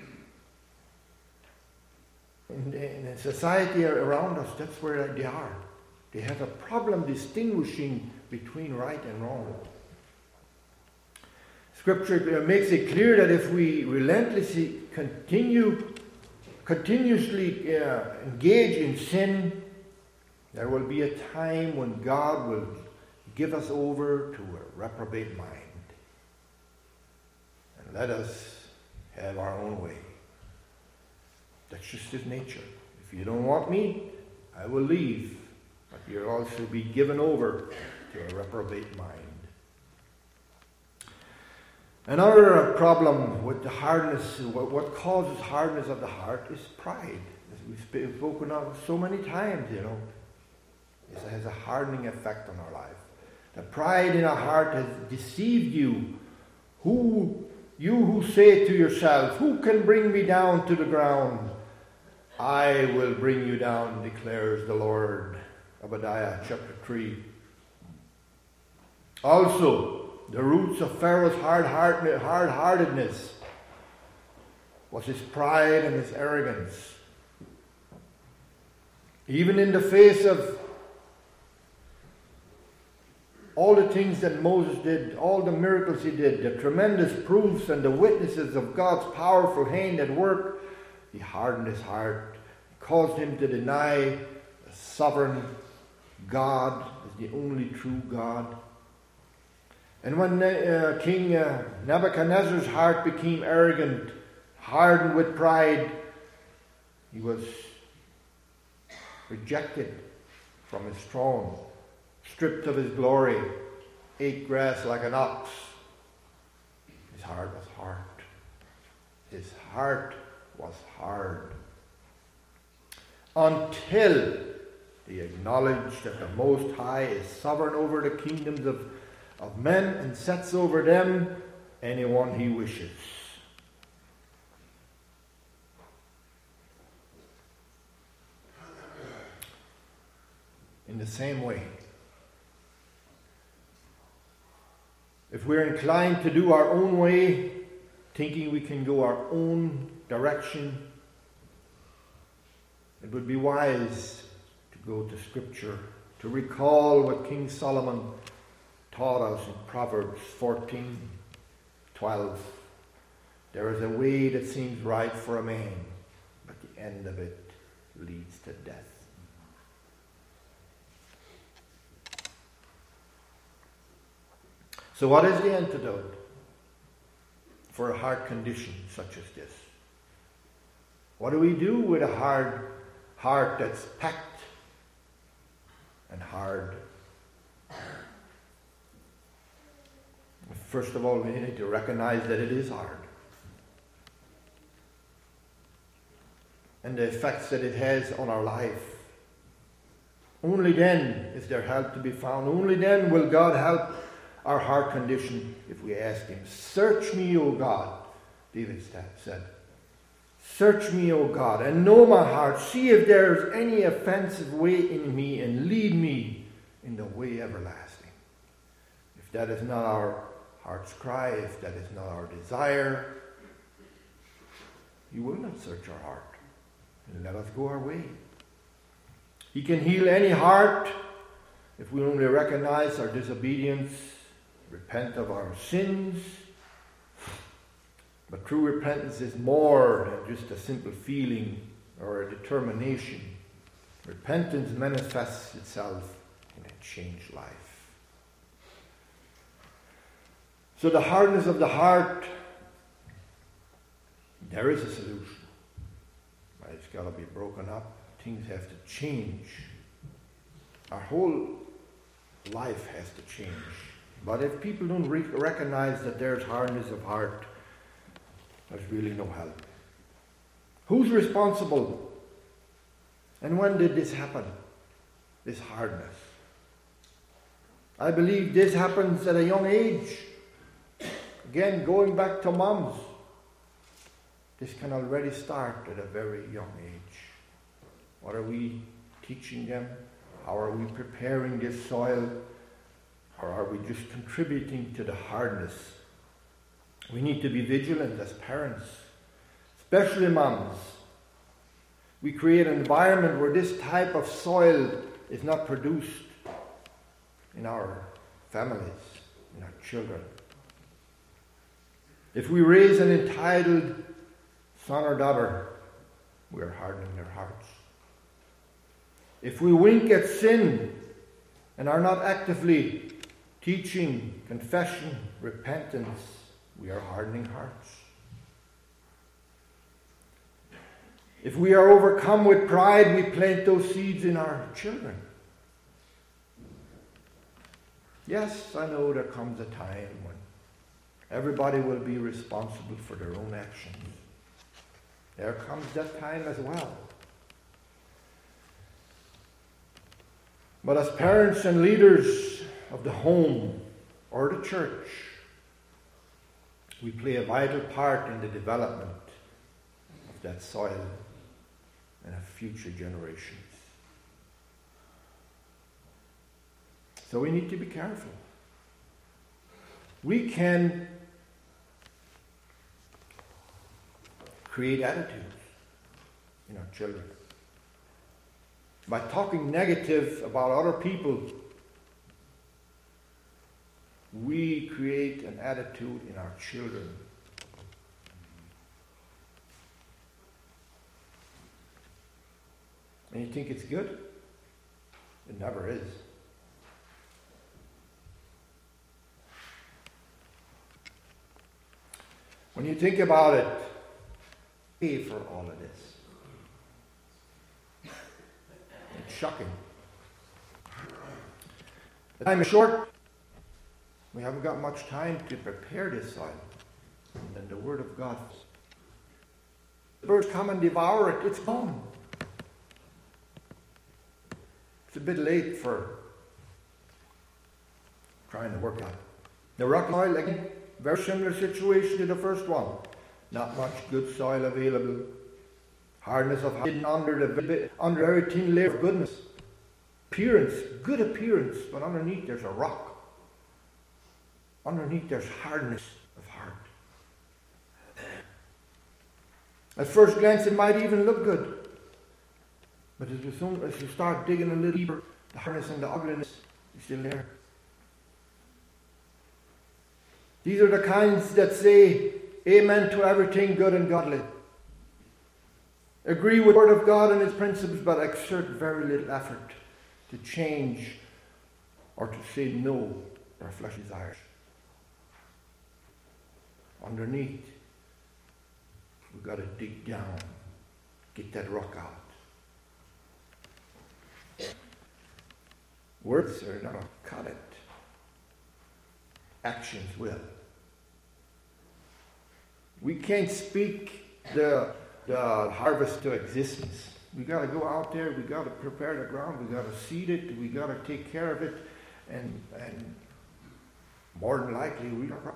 in the society around us. That's where they are. They have a problem distinguishing between right and wrong. Scripture makes it clear that if we relentlessly continuously engage in sin, there will be a time when God will give us over to a reprobate mind and let us have our own way. That's just His nature. If you don't want me, I will leave. But you'll also be given over to a reprobate mind. Another problem with the hardness, what causes hardness of the heart, is pride. As we've spoken of so many times, it has a hardening effect on our life. The pride in our heart has deceived you. You who say to yourself, who can bring me down to the ground? I will bring you down, declares the Lord. Obadiah chapter 3. Also, the roots of Pharaoh's hard-heartedness was his pride and his arrogance. Even in the face of all the things that Moses did, all the miracles he did, the tremendous proofs and the witnesses of God's powerful hand at work, he hardened his heart, caused him to deny the sovereign God, his the only true God. And when King Nebuchadnezzar's heart became arrogant, hardened with pride, he was rejected from his throne, stripped of his glory, ate grass like an ox. His heart was hard. His heart was hard. Until he acknowledged that the Most High is sovereign over the kingdoms of men and sets over them anyone he wishes. In the same way, if we're inclined to do our own way, thinking we can go our own direction, it would be wise to go to Scripture, to recall what King Solomon taught us in Proverbs 14:12. There is a way that seems right for a man, but the end of it leads to death. So what is the antidote for a heart condition such as this? What do we do with a hard heart that's packed and hard? First of all, we need to recognize that it is hard. And the effects that it has on our life. Only then is there help to be found. Only then will God help our heart condition if we ask Him. Search me, O God, David said. Search me, O God, and know my heart. See if there is any offensive way in me, and lead me in the way everlasting. If that is not our heart's cry, if that is not our desire, He will not search our heart and let us go our way. He can heal any heart if we only recognize our disobedience, repent of our sins. But true repentance is more than just a simple feeling or a determination. Repentance manifests itself in a changed life. So the hardness of the heart, there is a solution. But it's got to be broken up. Things have to change. Our whole life has to change. But if people don't recognize that there's hardness of heart, there's really no help. Who's responsible? And when did this happen? This hardness. I believe this happens at a young age. Again, going back to moms. This can already start at a very young age. What are we teaching them? How are we preparing this soil? Or are we just contributing to the hardness? We need to be vigilant as parents, especially moms. We create an environment where this type of soil is not produced in our families, in our children. If we raise an entitled son or daughter, we are hardening their hearts. If we wink at sin and are not actively teaching, confession, repentance, we are hardening hearts. If we are overcome with pride, we plant those seeds in our children. Yes, I know there comes a time when everybody will be responsible for their own actions. There comes that time as well. But as parents and leaders of the home or the church, we play a vital part in the development of that soil and of future generations. So we need to be careful. We can create attitudes in our children. By talking negative about other people, we create an attitude in our children. And you think it's good? It never is. When you think about it, pay for all of this. It's shocking. The time is short. We haven't got much time to prepare this soil. And then the Word of God. The birds come and devour it. It's gone. It's a bit late for trying to work out. The rocky soil, again, very similar situation to the first one. Not much good soil available. Hardness of heart hidden under a very thin layer of goodness. Appearance, good appearance, but underneath there's a rock. Underneath there's hardness of heart. At first glance it might even look good. But as you start digging a little deeper, the hardness and the ugliness is still there. These are the kinds that say amen to everything good and godly. Agree with the Word of God and its principles, but exert very little effort to change or to say no to our fleshly desires. Underneath, we've got to dig down, get that rock out. Words are not going to cut it. Actions will. We can't speak the harvest to existence. We got to go out there. We got to prepare the ground. We got to seed it. We got to take care of it, and more than likely we are.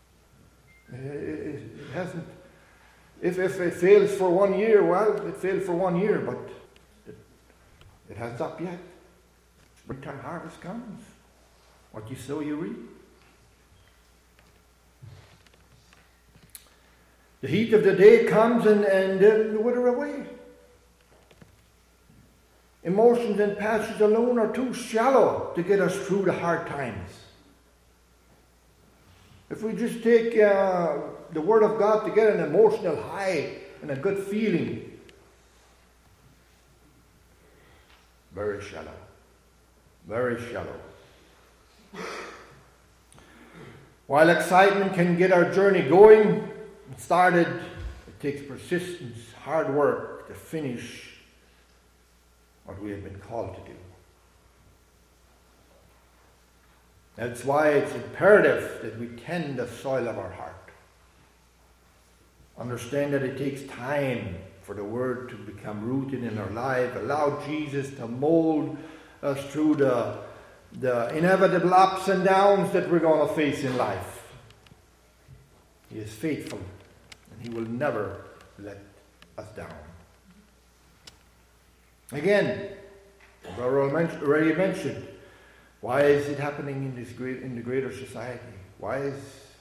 It hasn't. If it fails for 1 year, well, it failed for 1 year, but it hasn't stopped yet. Springtime harvest comes. What you sow, you reap. The heat of the day comes and then wither away. Emotions and passions alone are too shallow to get us through the hard times. If we just take the Word of God to get an emotional high and a good feeling, very shallow. Very shallow. While excitement can get our journey going, started, it takes persistence, hard work to finish what we have been called to do. That's why it's imperative that we tend the soil of our heart. Understand that it takes time for the Word to become rooted in our life. Allow Jesus to mold us through the inevitable ups and downs that we're going to face in life. He is faithful. He will never let us down. Again, as I already mentioned, why is it happening in the greater society? Why is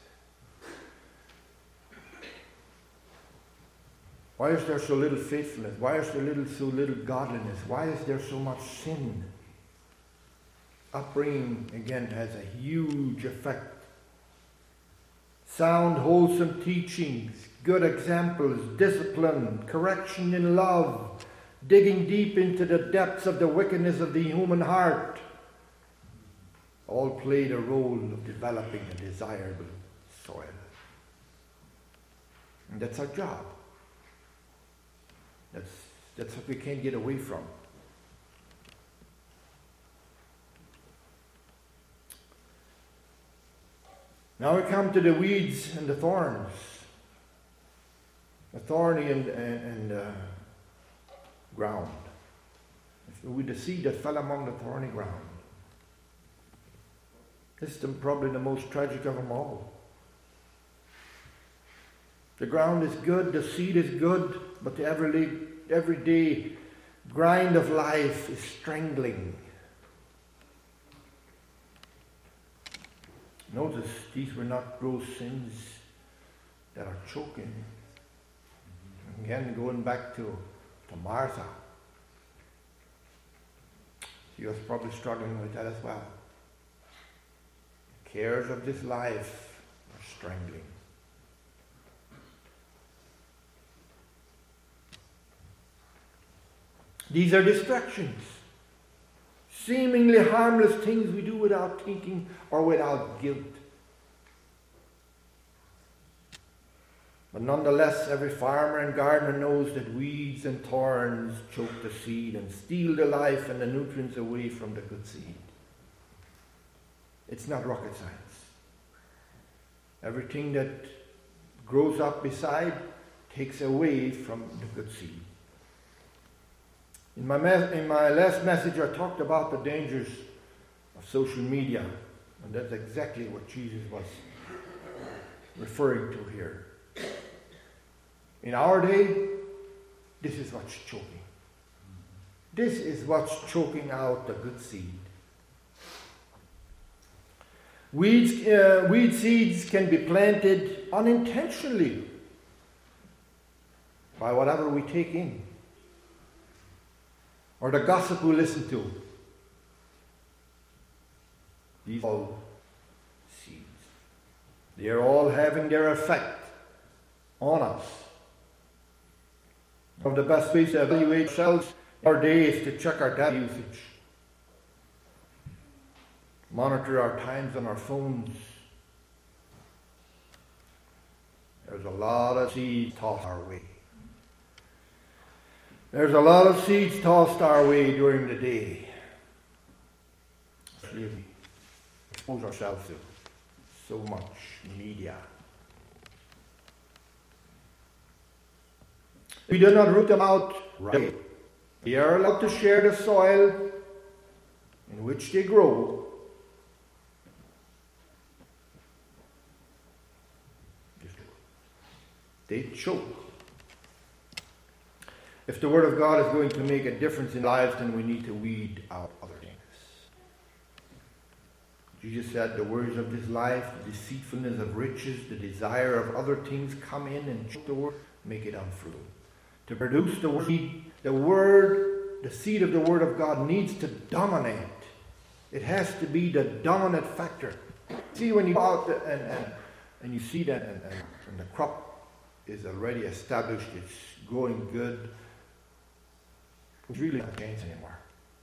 there so little faithfulness? Why is there so little godliness? Why is there so much sin? Upbringing, again, has a huge effect. Sound, wholesome teachings, good examples, discipline, correction in love, digging deep into the depths of the wickedness of the human heart, all played a role of developing a desirable soil. And that's our job. That's what we can't get away from. Now we come to the weeds and the thorns. The thorny and ground. With the seed that fell among the thorny ground. This is probably the most tragic of them all. The ground is good, the seed is good, but the everyday grind of life is strangling. Notice these were not gross sins that are choking. Again, going back to Martha. She was probably struggling with that as well. The cares of this life are strangling. These are distractions. Seemingly harmless things we do without thinking or without guilt. But nonetheless, every farmer and gardener knows that weeds and thorns choke the seed and steal the life and the nutrients away from the good seed. It's not rocket science. Everything that grows up beside takes away from the good seed. In my last message, I talked about the dangers of social media, and that's exactly what Jesus was referring to here. In our day, this is what's choking. This is what's choking out the good seed. Weed seeds can be planted unintentionally by whatever we take in, or the gossip we listen to. These are all seeds. They are all having their effect on us. One of the best ways to evaluate ourselves our day is to check our data usage. Monitor our times on our phones. There's a lot of seeds tossed our way. There's a lot of seeds tossed our way during the day. We expose ourselves to so much media. We do not root them out right. They are allowed to share the soil in which they grow. They choke. If the Word of God is going to make a difference in lives, then we need to weed out other things. Jesus said, the words of this life, the deceitfulness of riches, the desire of other things come in and choke the Word, make it unfruitful. To produce the seed of the Word of God needs to dominate. It has to be the dominant factor. See, when you go out and you see that and the crop is already established, it's growing good, it's really not change anymore.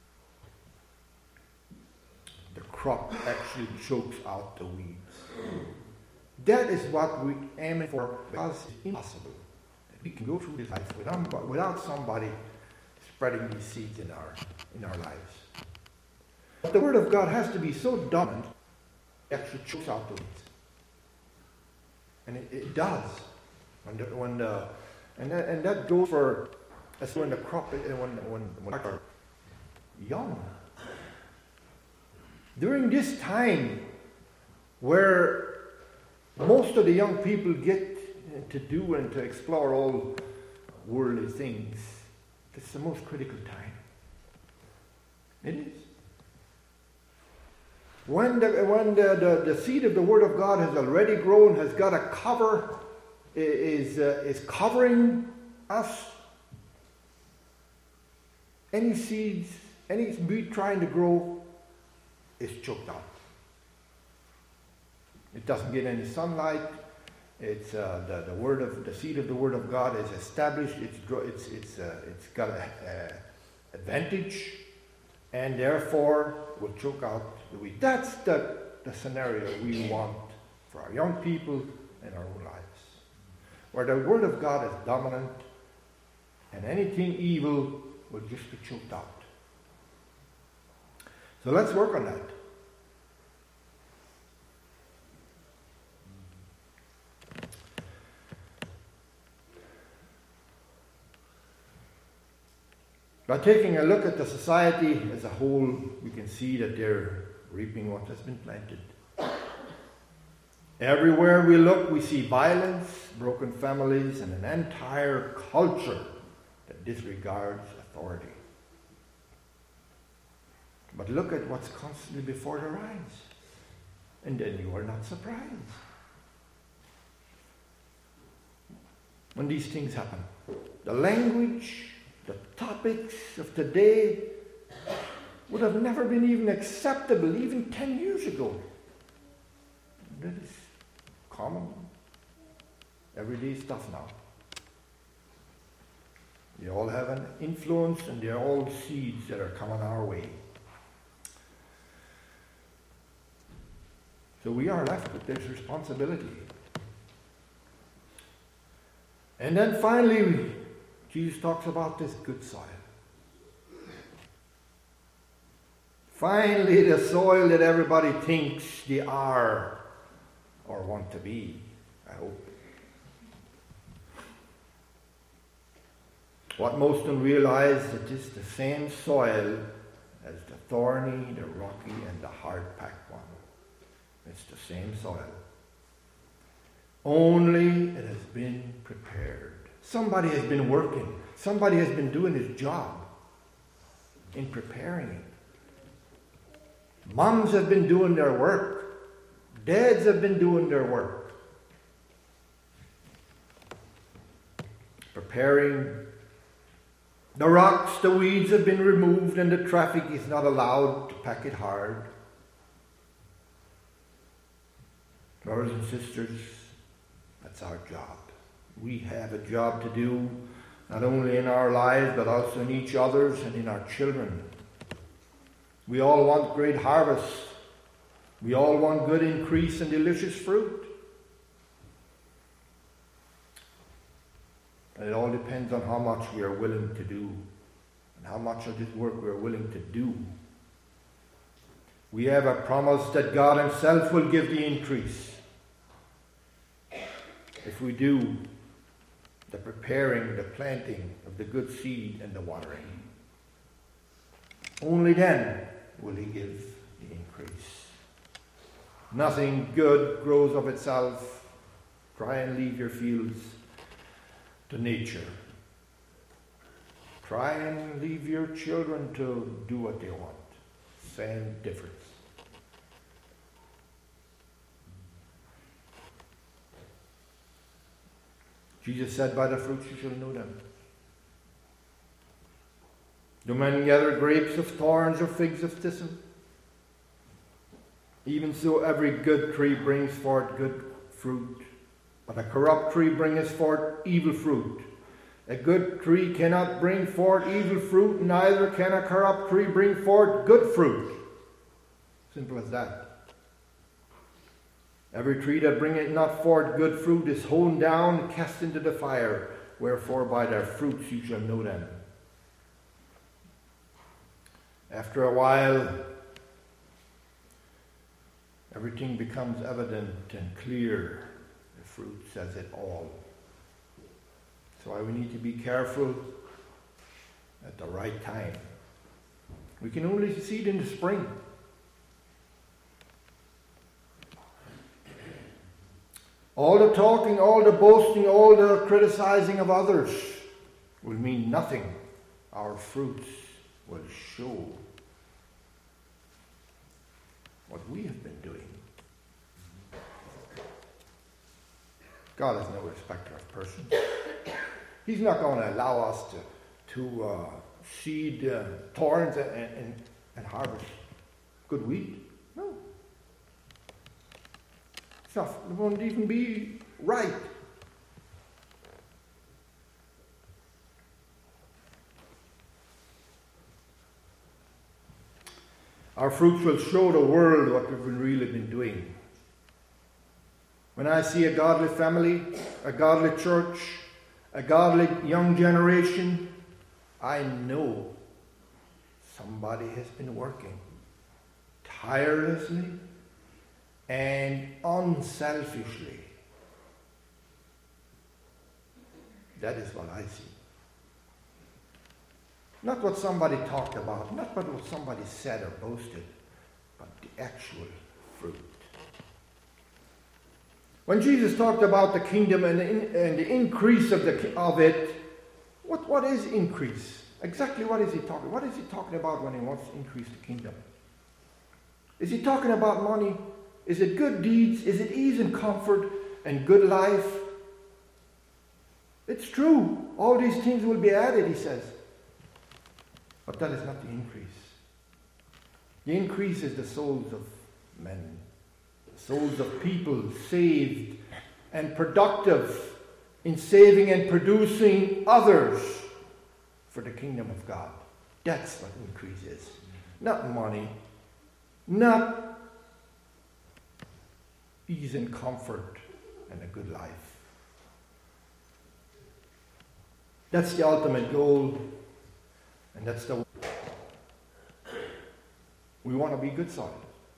The crop actually chokes out the weeds. That is what we're aiming for, because it's impossible that we can go through this life without somebody spreading these seeds in our lives. But the Word of God has to be so dominant, it actually chokes out the weeds. And it does. And that goes for when the crop when are young. During this time where most of the young people get to do and to explore all worldly things, it's the most critical time. It is. When the seed of the Word of God has already grown, has got a cover, is covering us. Any seeds, any weed trying to grow is choked out. It doesn't get any sunlight. It's the seed of the Word of God is established. It's got an advantage, and therefore will choke out the weed. That's the scenario we want for our young people and our own lives, where the Word of God is dominant, and anything evil will just be choked out. So let's work on that. By taking a look at the society as a whole, we can see that they're reaping what has been planted. Everywhere we look, we see violence, broken families, and an entire culture that disregards authority. But look at what's constantly before their eyes, and then you are not surprised when these things happen. The language, the topics of today would have never been even acceptable even 10 years ago. That is common, everyday stuff now. They all have an influence, and they're all seeds that are coming our way. So we are left with this responsibility. And then finally, Jesus talks about this good soil. Finally, the soil that everybody thinks they are or want to be, I hope. What most don't realize is that it's the same soil as the thorny, the rocky, and the hard-packed one. It's the same soil. Only it has been prepared. Somebody has been working. Somebody has been doing his job in preparing it. Moms have been doing their work. Dads have been doing their work. Preparing. The rocks, the weeds have been removed, and the traffic is not allowed to pack it hard. Brothers and sisters, that's our job. We have a job to do, not only in our lives, but also in each other's and in our children. We all want great harvests. We all want good increase and delicious fruit. And it all depends on how much we are willing to do and how much of this work we are willing to do. We have a promise that God Himself will give the increase. If we do the preparing, the planting of the good seed and the watering. Only then will He give the increase. Nothing good grows of itself. Try and leave your fields to nature. Try and leave your children to do what they want. Same difference. Jesus said, by the fruits you shall know them. Do men gather grapes of thorns or figs of thistle? Even so every good tree brings forth good fruit, but a corrupt tree bringeth forth evil fruit. A good tree cannot bring forth evil fruit, neither can a corrupt tree bring forth good fruit. Simple as that. Every tree that bringeth not forth good fruit is hewn down and cast into the fire. Wherefore by their fruits you shall know them. After a while, everything becomes evident and clear. The fruit says it all. That's why we need to be careful at the right time. We can only see it in the spring. All the talking, all the boasting, all the criticizing of others will mean nothing. Our fruits will show what we have been doing. God is no respecter of persons. He's not going to allow us to seed thorns and harvest good wheat. No. It won't even be right. Our fruits will show the world what we've really been doing. When I see a godly family, a godly church, a godly young generation, I know somebody has been working tirelessly and unselfishly. That is what I see. Not what somebody talked about, not what somebody said or boasted, but the actual fruit. When Jesus talked about the kingdom and the increase of it, what is increase? Exactly what is He talking? What is He talking about when He wants to increase the kingdom? Is He talking about money? Is it good deeds? Is it ease and comfort and good life? It's true. All these things will be added, He says. But that is not the increase. The increase is the souls of men, the souls of people saved and productive in saving and producing others for the kingdom of God. That's what increase is. Not money, not ease and comfort and a good life. That's the ultimate goal, and that's the. We want to be good soil.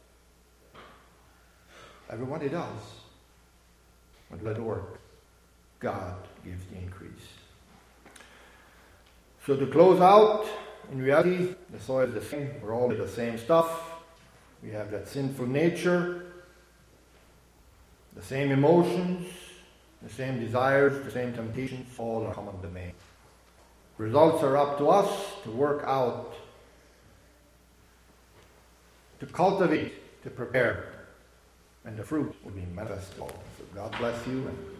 Everybody does. But let it work. God gives the increase. So to close out, in reality, the soil is the same. We're all the same stuff. We have that sinful nature, the same emotions, the same desires, the same temptations, all are common domain. Results are up to us to work out, to cultivate, to prepare, and the fruit will be manifest. So God bless you. And